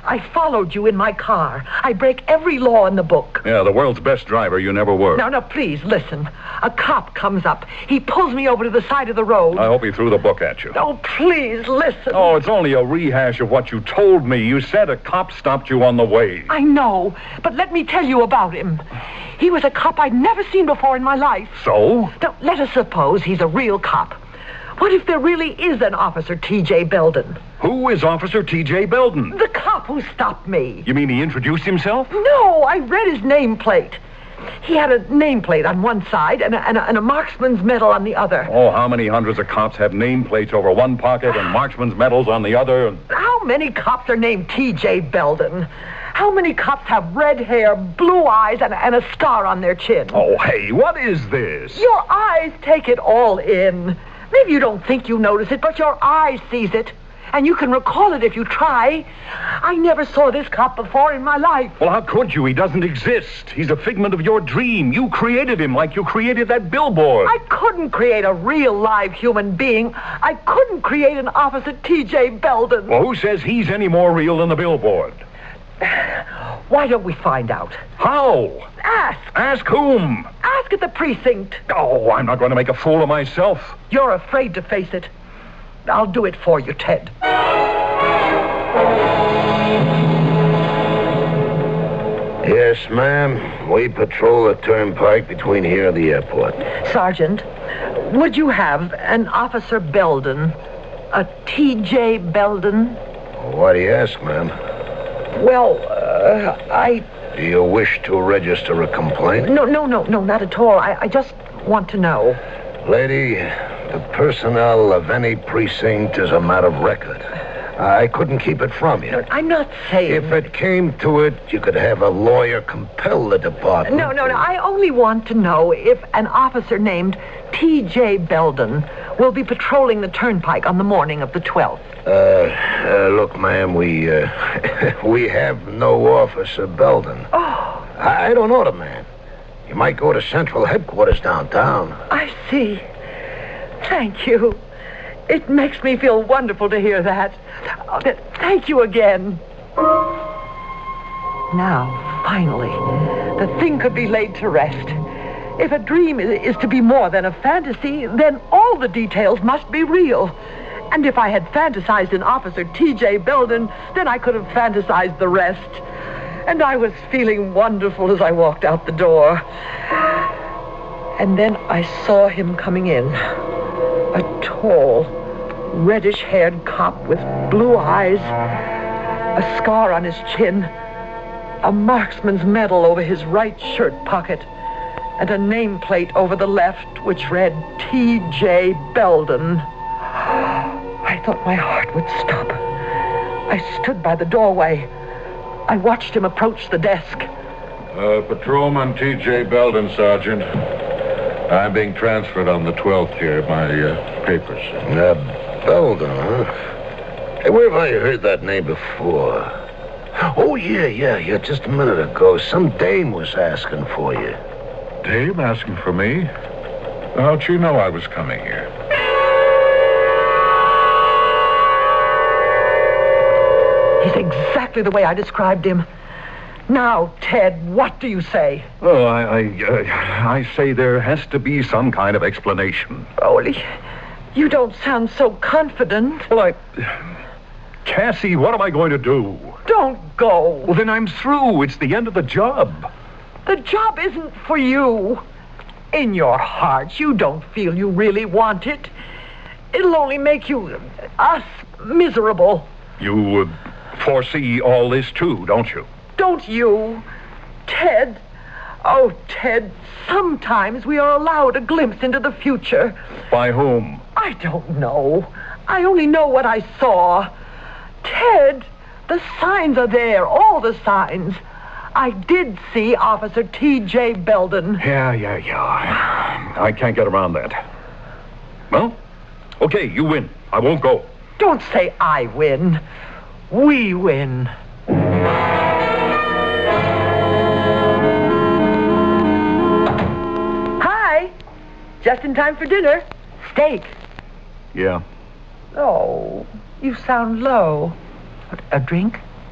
I followed you in my car. I break every law in the book. Yeah, the world's best driver you never were. Now, now, please, listen. A cop comes up. He pulls me over to the side of the road. I hope he threw the book at you. Oh, please, listen. Oh, it's only a rehash of what you told me. You said a cop stopped you on the way. I know, but let me tell you about him. He was a cop I'd never seen before in my life. So? Now, let us suppose he's a real cop. What if there really is an Officer T J Belden? Who is Officer T J Belden? The cop who stopped me. You mean he introduced himself? No, I read his nameplate. He had a nameplate on one side and a, and, a, and a marksman's medal on the other. Oh, how many hundreds of cops have nameplates over one pocket and marksman's medals on the other? How many cops are named T J Belden? How many cops have red hair, blue eyes, and, and a scar on their chin? Oh, hey, what is this? Your eyes take it all in. Maybe you don't think you notice it, but your eye sees it. And you can recall it if you try. I never saw this cop before in my life. Well, how could you? He doesn't exist. He's a figment of your dream. You created him like you created that billboard. I couldn't create a real live human being. I couldn't create an Officer T J Belden. Well, who says he's any more real than the billboard? Why don't we find out? How? Ask. Ask whom? Ask at the precinct. Oh, I'm not going to make a fool of myself. You're afraid to face it. I'll do it for you, Ted. Yes, ma'am. We patrol the turnpike between here and the airport. Sergeant, would you have an Officer Belden, a T J Belden? Why do you ask, ma'am? Well, uh, I... Do you wish to register a complaint? No, no, no, no, not at all. I, I just want to know. Lady, the personnel of any precinct is a matter of record. I couldn't keep it from you. No, I'm not saying... If it came to it, you could have a lawyer compel the department. No, no, no. I only want to know if an officer named T J Belden will be patrolling the turnpike on the morning of the twelfth. Uh, uh look, ma'am, we, uh, we have no Officer Belden. Oh. I, I don't know the man. You might go to Central Headquarters downtown. I see. Thank you. It makes me feel wonderful to hear that. Oh, th- thank you again. Now, finally, the thing could be laid to rest. If a dream is, is to be more than a fantasy, then all the details must be real. And if I had fantasized an Officer T J Belden, then I could have fantasized the rest. And I was feeling wonderful as I walked out the door. And then I saw him coming in. A tall, reddish-haired cop with blue eyes, a scar on his chin, a marksman's medal over his right shirt pocket, and a nameplate over the left which read T J Belden. I thought my heart would stop. I stood by the doorway. I watched him approach the desk. Uh, Patrolman T J Belden, Sergeant. I'm being transferred on the twelfth here, my uh, papers. Uh, Belden, huh? Hey, where have I heard that name before? Oh, yeah, yeah, yeah, just a minute ago. Some dame was asking for you. Dame asking for me? How'd she know I was coming here? He's exactly the way I described him. Now, Ted, what do you say? Oh, I, I, uh, I say there has to be some kind of explanation. Rolly, you don't sound so confident. Well, I... Cassie, what am I going to do? Don't go. Well, then I'm through. It's the end of the job. The job isn't for you. In your heart, you don't feel you really want it. It'll only make you, us, miserable. You uh, foresee all this, too, don't you? Don't you? Ted. Oh, Ted, sometimes we are allowed a glimpse into the future. By whom? I don't know. I only know what I saw. Ted, the signs are there, all the signs. I did see Officer T J Belden. Yeah, yeah, yeah. I can't get around that. Well, okay, you win. I won't go. Don't say I win. We win. Hi. Just in time for dinner. Steak. Yeah. Oh, you sound low. A drink?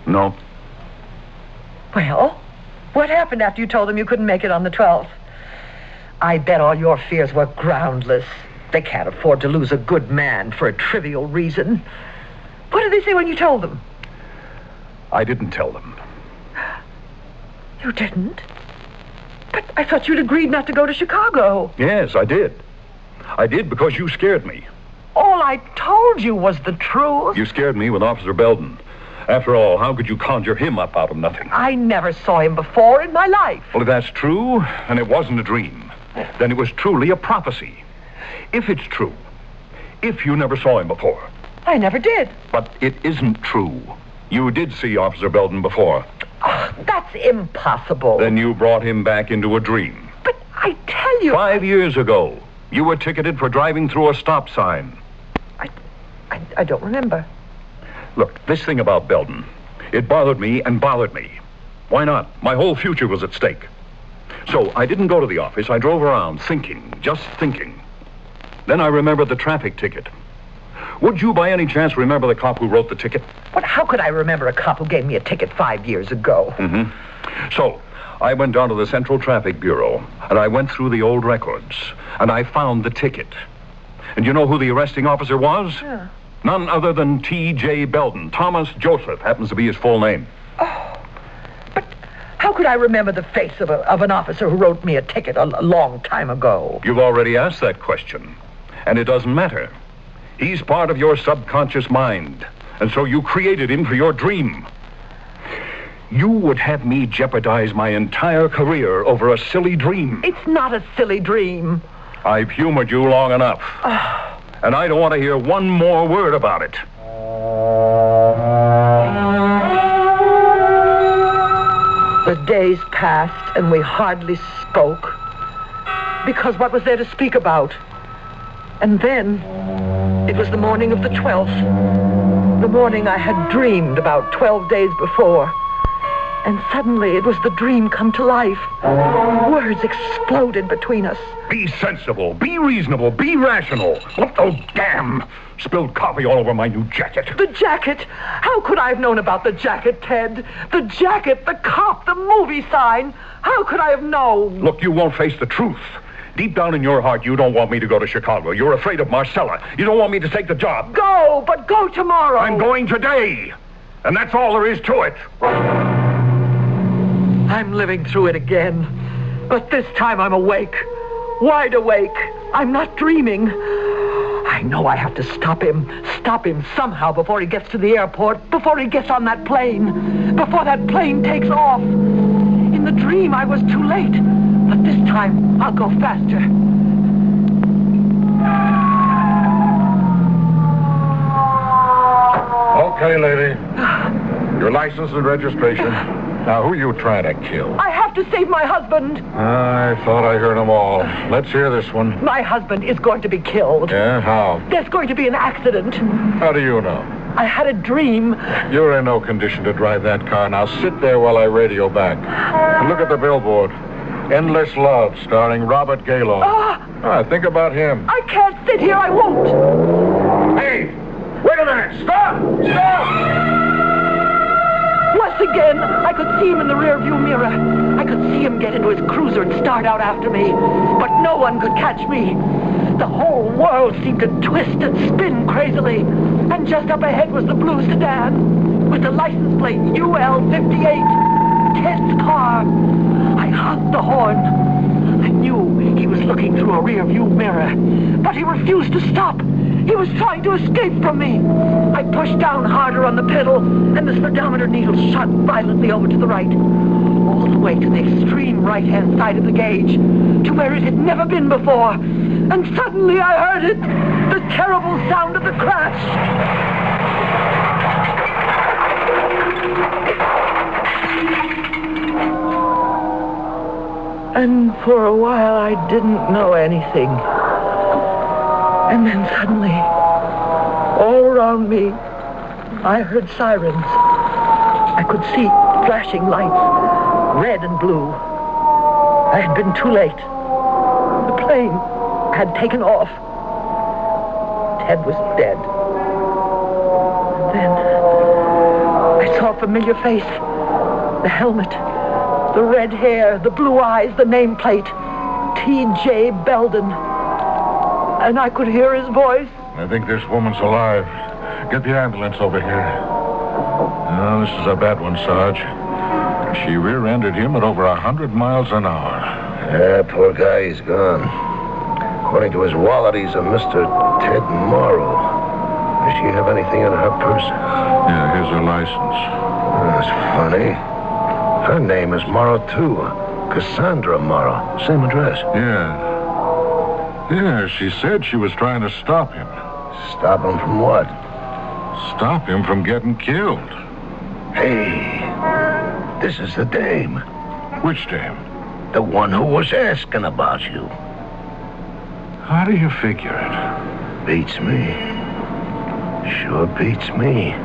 No. Well, what happened after you told them you couldn't make it on the twelfth? I bet all your fears were groundless. They can't afford to lose a good man for a trivial reason. What did they say when you told them? I didn't tell them. You didn't? But I thought you'd agreed not to go to Chicago. Yes, I did. I did because you scared me. All I told you was the truth. You scared me with Officer Belden. After all, how could you conjure him up out of nothing? I never saw him before in my life. Well, if that's true, and it wasn't a dream, then it was truly a prophecy. If it's true, if you never saw him before. I never did. But it isn't true. You did see Officer Belden before. Oh, that's impossible. Then you brought him back into a dream. But I tell you... Five years ago, you were ticketed for driving through a stop sign. I, I, I don't remember. Look, this thing about Belden, it bothered me and bothered me. Why not? My whole future was at stake. So I didn't go to the office. I drove around thinking, just thinking. Then I remembered the traffic ticket. Would you by any chance remember the cop who wrote the ticket? What, how could I remember a cop who gave me a ticket five years ago? Mm-hmm. So I went down to the Central Traffic Bureau, and I went through the old records, and I found the ticket. And you know who the arresting officer was? Yeah. None other than T J Belden. Thomas Joseph happens to be his full name. Oh, but how could I remember the face of, a, of an officer who wrote me a ticket a, a long time ago? You've already asked that question, and it doesn't matter. He's part of your subconscious mind, and so you created him for your dream. You would have me jeopardize my entire career over a silly dream. It's not a silly dream. I've humored you long enough. Oh. And I don't want to hear one more word about it. The days passed, and we hardly spoke. Because what was there to speak about? And then, it was the morning of the twelfth. The morning I had dreamed about twelve days before. And suddenly it was the dream come to life. Words exploded between us. Be sensible, be reasonable, be rational. What oh damn! Spilled coffee all over my new jacket. The jacket? How could I have known about the jacket, Ted? The jacket, the cop, the movie sign. How could I have known? Look, you won't face the truth. Deep down in your heart, you don't want me to go to Chicago. You're afraid of Marcella. You don't want me to take the job. Go, but go tomorrow. I'm going today. And that's all there is to it. I'm living through it again. But this time I'm awake. Wide awake. I'm not dreaming. I know I have to stop him. Stop him somehow before he gets to the airport. Before he gets on that plane. Before that plane takes off. In the dream I was too late. But this time I'll go faster. Okay, lady. Your license and registration. Now, who are you trying to kill? I have to save my husband. I thought I heard them all. Let's hear this one. My husband is going to be killed. Yeah, how? There's going to be an accident. How do you know? I had a dream. You're in no condition to drive that car. Now sit there while I radio back. And look at the billboard. Endless Love, starring Robert Gaylord. Ah! Ah, think about him. I can't sit here. I won't. Hey! Wait a minute! Stop! Stop! Once again, I could see him in the rearview mirror. I could see him get into his cruiser and start out after me. But no one could catch me. The whole world seemed to twist and spin crazily. And just up ahead was the blue sedan with the license plate U L fifty-eight. Ted's car. I honked the horn. I knew he was looking through a rearview mirror, but he refused to stop. He was trying to escape from me. I pushed down harder on the pedal, and the speedometer needle shot violently over to the right, all the way to the extreme right-hand side of the gauge, to where it had never been before. And suddenly I heard it, the terrible sound of the crash. And for a while I didn't know anything. And then suddenly, all around me, I heard sirens. I could see flashing lights, red and blue. I had been too late. The plane had taken off. Ted was dead. And then I saw for familiar face. The helmet, the red hair, the blue eyes, the nameplate. T J Belden. And I could hear his voice. I think this woman's alive. Get the ambulance over here. No, this is a bad one, Sarge. She rear-ended him at over a hundred miles an hour. Yeah, poor guy, he's gone. According to his wallet, he's a Mister Ted Morrow. Does she have anything in her purse? Yeah, here's her license. That's funny. Her name is Morrow, too. Cassandra Morrow. Same address. Yeah. Yeah, she said she was trying to stop him. Stop him from what? Stop him from getting killed. Hey, this is the dame. Which dame? The one who was asking about you. How do you figure it? Beats me. Sure beats me.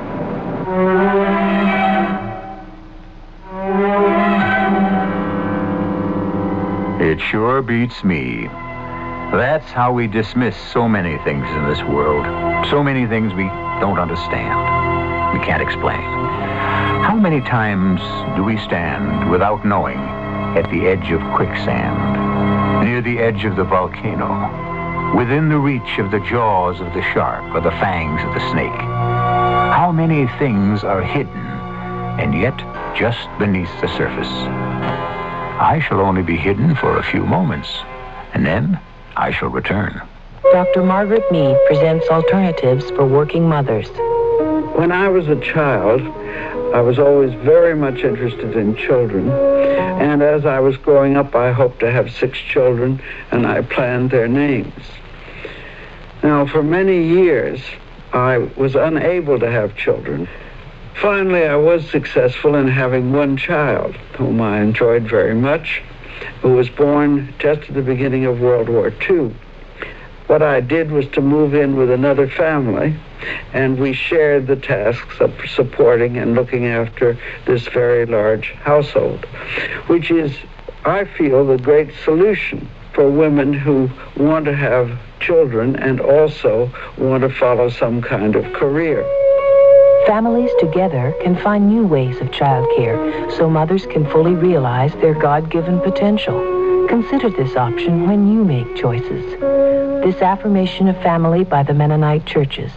It sure beats me. That's how we dismiss so many things in this world. So many things we don't understand. We can't explain. How many times do we stand without knowing at the edge of quicksand, near the edge of the volcano, within the reach of the jaws of the shark or the fangs of the snake? How many things are hidden and yet just beneath the surface? I shall only be hidden for a few moments, and then I shall return. Doctor Margaret Mead presents alternatives for working mothers. When I was a child, I was always very much interested in children. And as I was growing up, I hoped to have six children, and I planned their names. Now, for many years, I was unable to have children. Finally, I was successful in having one child, whom I enjoyed very much, who was born just at the beginning of World War Two. What I did was to move in with another family, and we shared the tasks of supporting and looking after this very large household, which is, I feel, the great solution for women who want to have children and also want to follow some kind of career. Families together can find new ways of childcare so mothers can fully realize their God-given potential. Consider this option when you make choices. This affirmation of family by the Mennonite churches.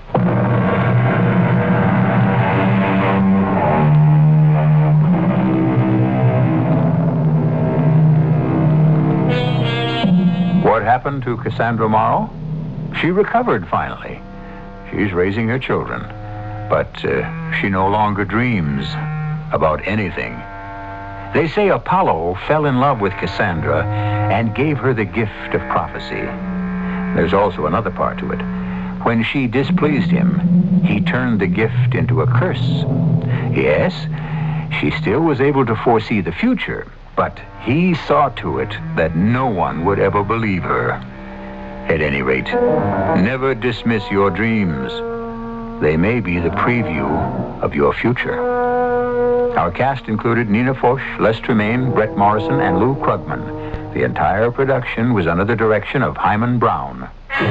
What happened to Cassandra Morrow? She recovered finally. She's raising her children. But uh, she no longer dreams about anything. They say Apollo fell in love with Cassandra and gave her the gift of prophecy. There's also another part to it. When she displeased him, he turned the gift into a curse. Yes, she still was able to foresee the future, but he saw to it that no one would ever believe her. At any rate, never dismiss your dreams. They may be the preview of your future. Our cast included Nina Foch, Les Tremaine, Brett Morrison, and Lou Krugman. The entire production was under the direction of Hyman Brown.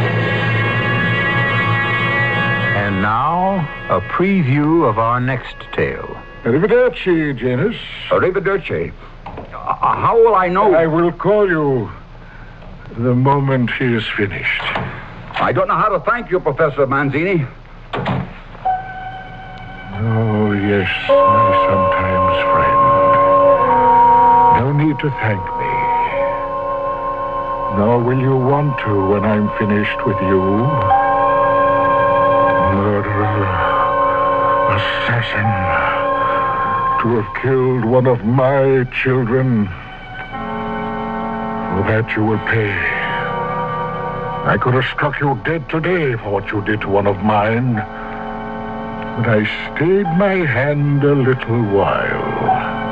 And now, a preview of our next tale. Arrivederci, Janus. Arrivederci. Uh, how will I know? I will call you the moment he is finished. I don't know how to thank you, Professor Manzini. Oh, yes, my sometimes friend. No need to thank me. Nor will you want to when I'm finished with you. Murderer, assassin, to have killed one of my children. For that you will pay. I could have struck you dead today for what you did to one of mine. But I stayed my hand a little while.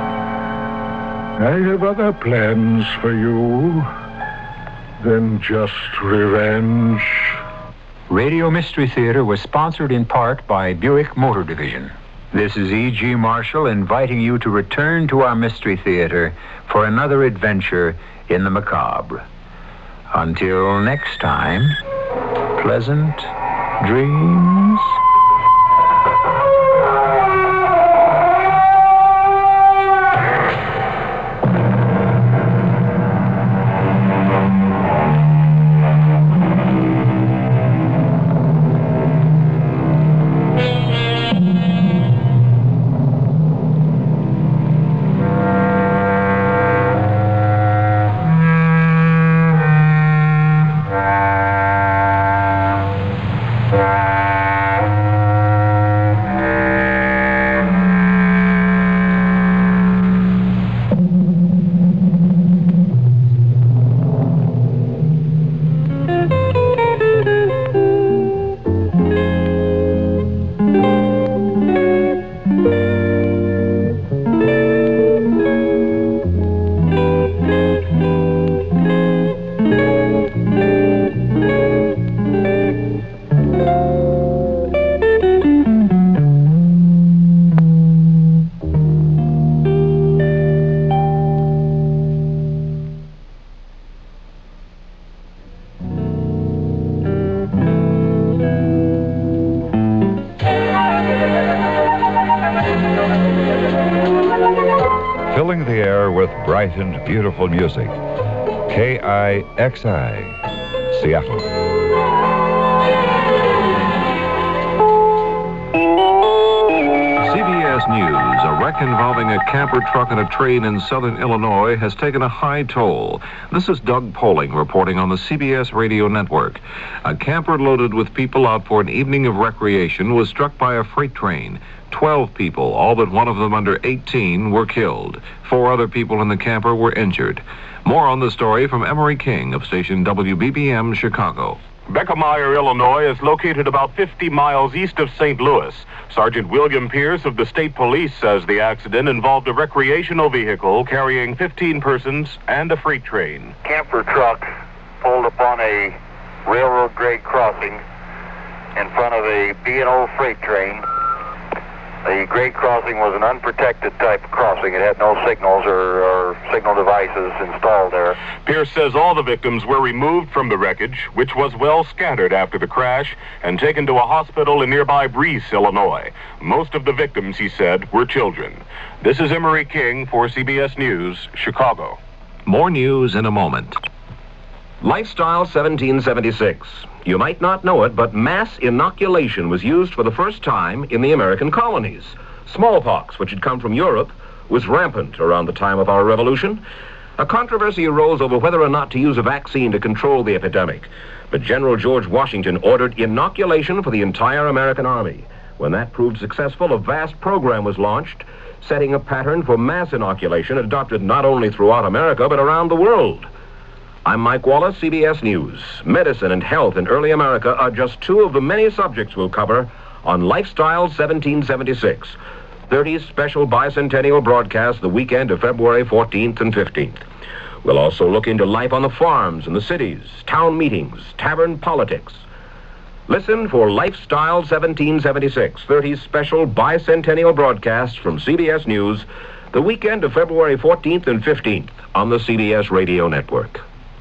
I have other plans for you than just revenge. Radio Mystery Theater was sponsored in part by Buick Motor Division. This is E G. Marshall inviting you to return to our Mystery Theater for another adventure in the macabre. Until next time, pleasant dreams. filling the air with bright and beautiful music. K I X I, Seattle. C B S News, a wreck involving a camper truck and a train in southern Illinois has taken a high toll. This is Doug Poling reporting on the C B S radio network. A camper loaded with people out for an evening of recreation was struck by a freight train. Twelve people, all but one of them under eighteen, were killed. Four other people in the camper were injured. More on the story from Emery King of station W B B M Chicago. Beckemeyer, Illinois is located about fifty miles east of Saint Louis. Sergeant William Pierce of the state police says the accident involved a recreational vehicle carrying fifteen persons and a freight train. Camper truck pulled upon a railroad grade crossing in front of a B and O freight train. The grade crossing was an unprotected type of crossing. It had no signals or, or signal devices installed there. Pierce says all the victims were removed from the wreckage, which was well scattered after the crash, and taken to a hospital in nearby Breese, Illinois. Most of the victims, he said, were children. This is Emery King for C B S News, Chicago. More news in a moment. Lifestyle seventeen seventy-six. You might not know it, but mass inoculation was used for the first time in the American colonies. Smallpox, which had come from Europe, was rampant around the time of our revolution. A controversy arose over whether or not to use a vaccine to control the epidemic. But General George Washington ordered inoculation for the entire American army. When that proved successful, a vast program was launched, setting a pattern for mass inoculation adopted not only throughout America, but around the world. I'm Mike Wallace, C B S News. Medicine and health in early America are just two of the many subjects we'll cover on Lifestyle seventeen seventy-six, thirtieth special bicentennial broadcast the weekend of February fourteenth and fifteenth. We'll also look into life on the farms and the cities, town meetings, tavern politics. Listen for Lifestyle seventeen seventy-six, thirtieth special bicentennial broadcast from C B S News the weekend of February fourteenth and fifteenth on the C B S radio network.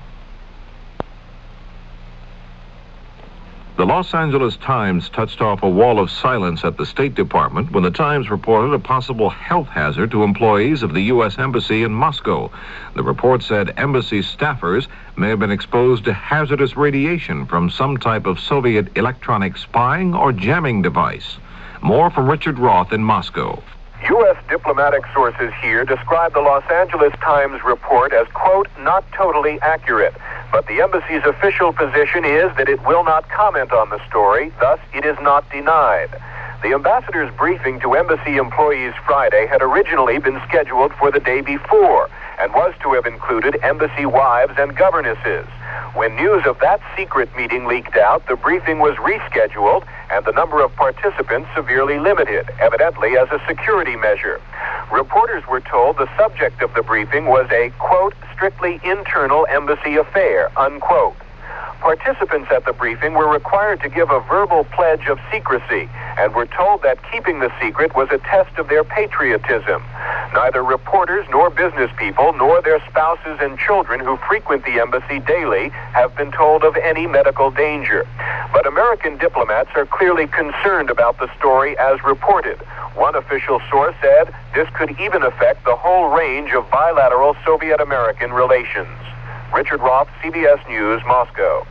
The Los Angeles Times touched off a wall of silence at the State Department when the Times reported a possible health hazard to employees of the U S Embassy in Moscow. The report said embassy staffers may have been exposed to hazardous radiation from some type of Soviet electronic spying or jamming device. More from Richard Roth in Moscow. U S diplomatic sources here describe the Los Angeles Times report as, quote, not totally accurate. But the embassy's official position is that it will not comment on the story, thus it is not denied. The ambassador's briefing to embassy employees Friday had originally been scheduled for the day before and was to have included embassy wives and governesses. When news of that secret meeting leaked out, the briefing was rescheduled and the number of participants severely limited, evidently as a security measure. Reporters were told the subject of the briefing was a, quote, strictly internal embassy affair, unquote. Participants at the briefing were required to give a verbal pledge of secrecy and were told that keeping the secret was a test of their patriotism. Neither reporters nor business people nor their spouses and children who frequent the embassy daily have been told of any medical danger. But American diplomats are clearly concerned about the story as reported. One official source said this could even affect the whole range of bilateral Soviet-American relations. Richard Roth, C B S News, Moscow.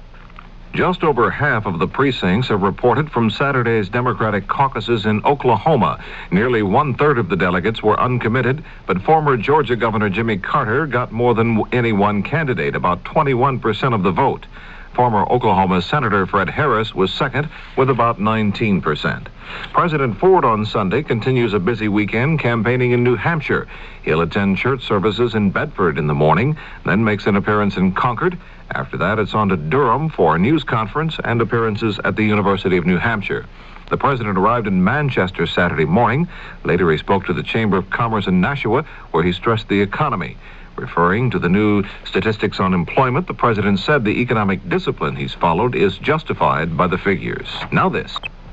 Just over half of the precincts have reported from Saturday's Democratic caucuses in Oklahoma. Nearly one-third of the delegates were uncommitted, but former Georgia Governor Jimmy Carter got more than any one candidate, about twenty-one percent of the vote. Former Oklahoma Senator Fred Harris was second with about nineteen percent. President Ford on Sunday continues a busy weekend campaigning in New Hampshire. He'll attend church services in Bedford in the morning, then makes an appearance in Concord. After that, it's on to Durham for a news conference and appearances at the University of New Hampshire. The president arrived in Manchester Saturday morning. Later, he spoke to the Chamber of Commerce in Nashua, where he stressed the economy. Referring to the new statistics on employment, the president said the economic discipline he's followed is justified by the figures. Now this.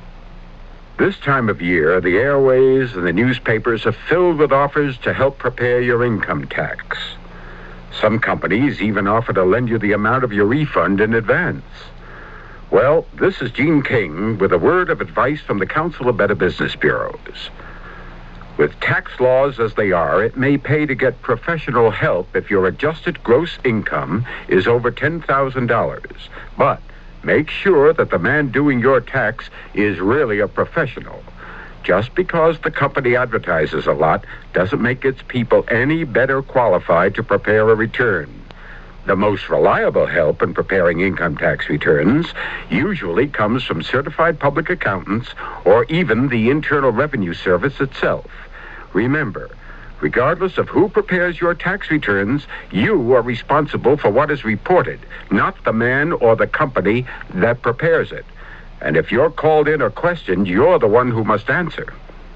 This time of year, the airways and the newspapers are filled with offers to help prepare your income tax. Some companies even offer to lend you the amount of your refund in advance. Well, this is Gene King with a word of advice from the Council of Better Business Bureaus. With tax laws as they are, it may pay to get professional help if your adjusted gross income is over ten thousand dollars. But make sure that the man doing your tax is really a professional. Just because the company advertises a lot doesn't make its people any better qualified to prepare a return. The most reliable help in preparing income tax returns usually comes from certified public accountants or even the Internal Revenue Service itself. Remember, regardless of who prepares your tax returns, you are responsible for what is reported, not the man or the company that prepares it. And if you're called in or questioned, you're the one who must answer.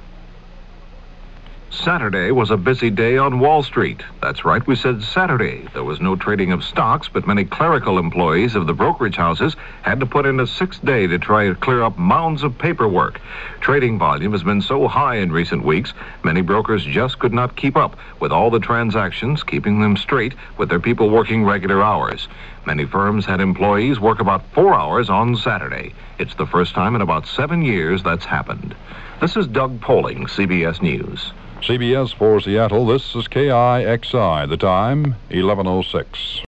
Saturday was a busy day on Wall Street. That's right, we said Saturday. There was no trading of stocks, but many clerical employees of the brokerage houses had to put in a sixth day to try to clear up mounds of paperwork. Trading volume has been so high in recent weeks, many brokers just could not keep up with all the transactions, keeping them straight with their people working regular hours. Many firms had employees work about four hours on Saturday. It's the first time in about seven years that's happened. This is Doug Poling, C B S News. C B S for Seattle, this is K I X I. The time, eleven oh six.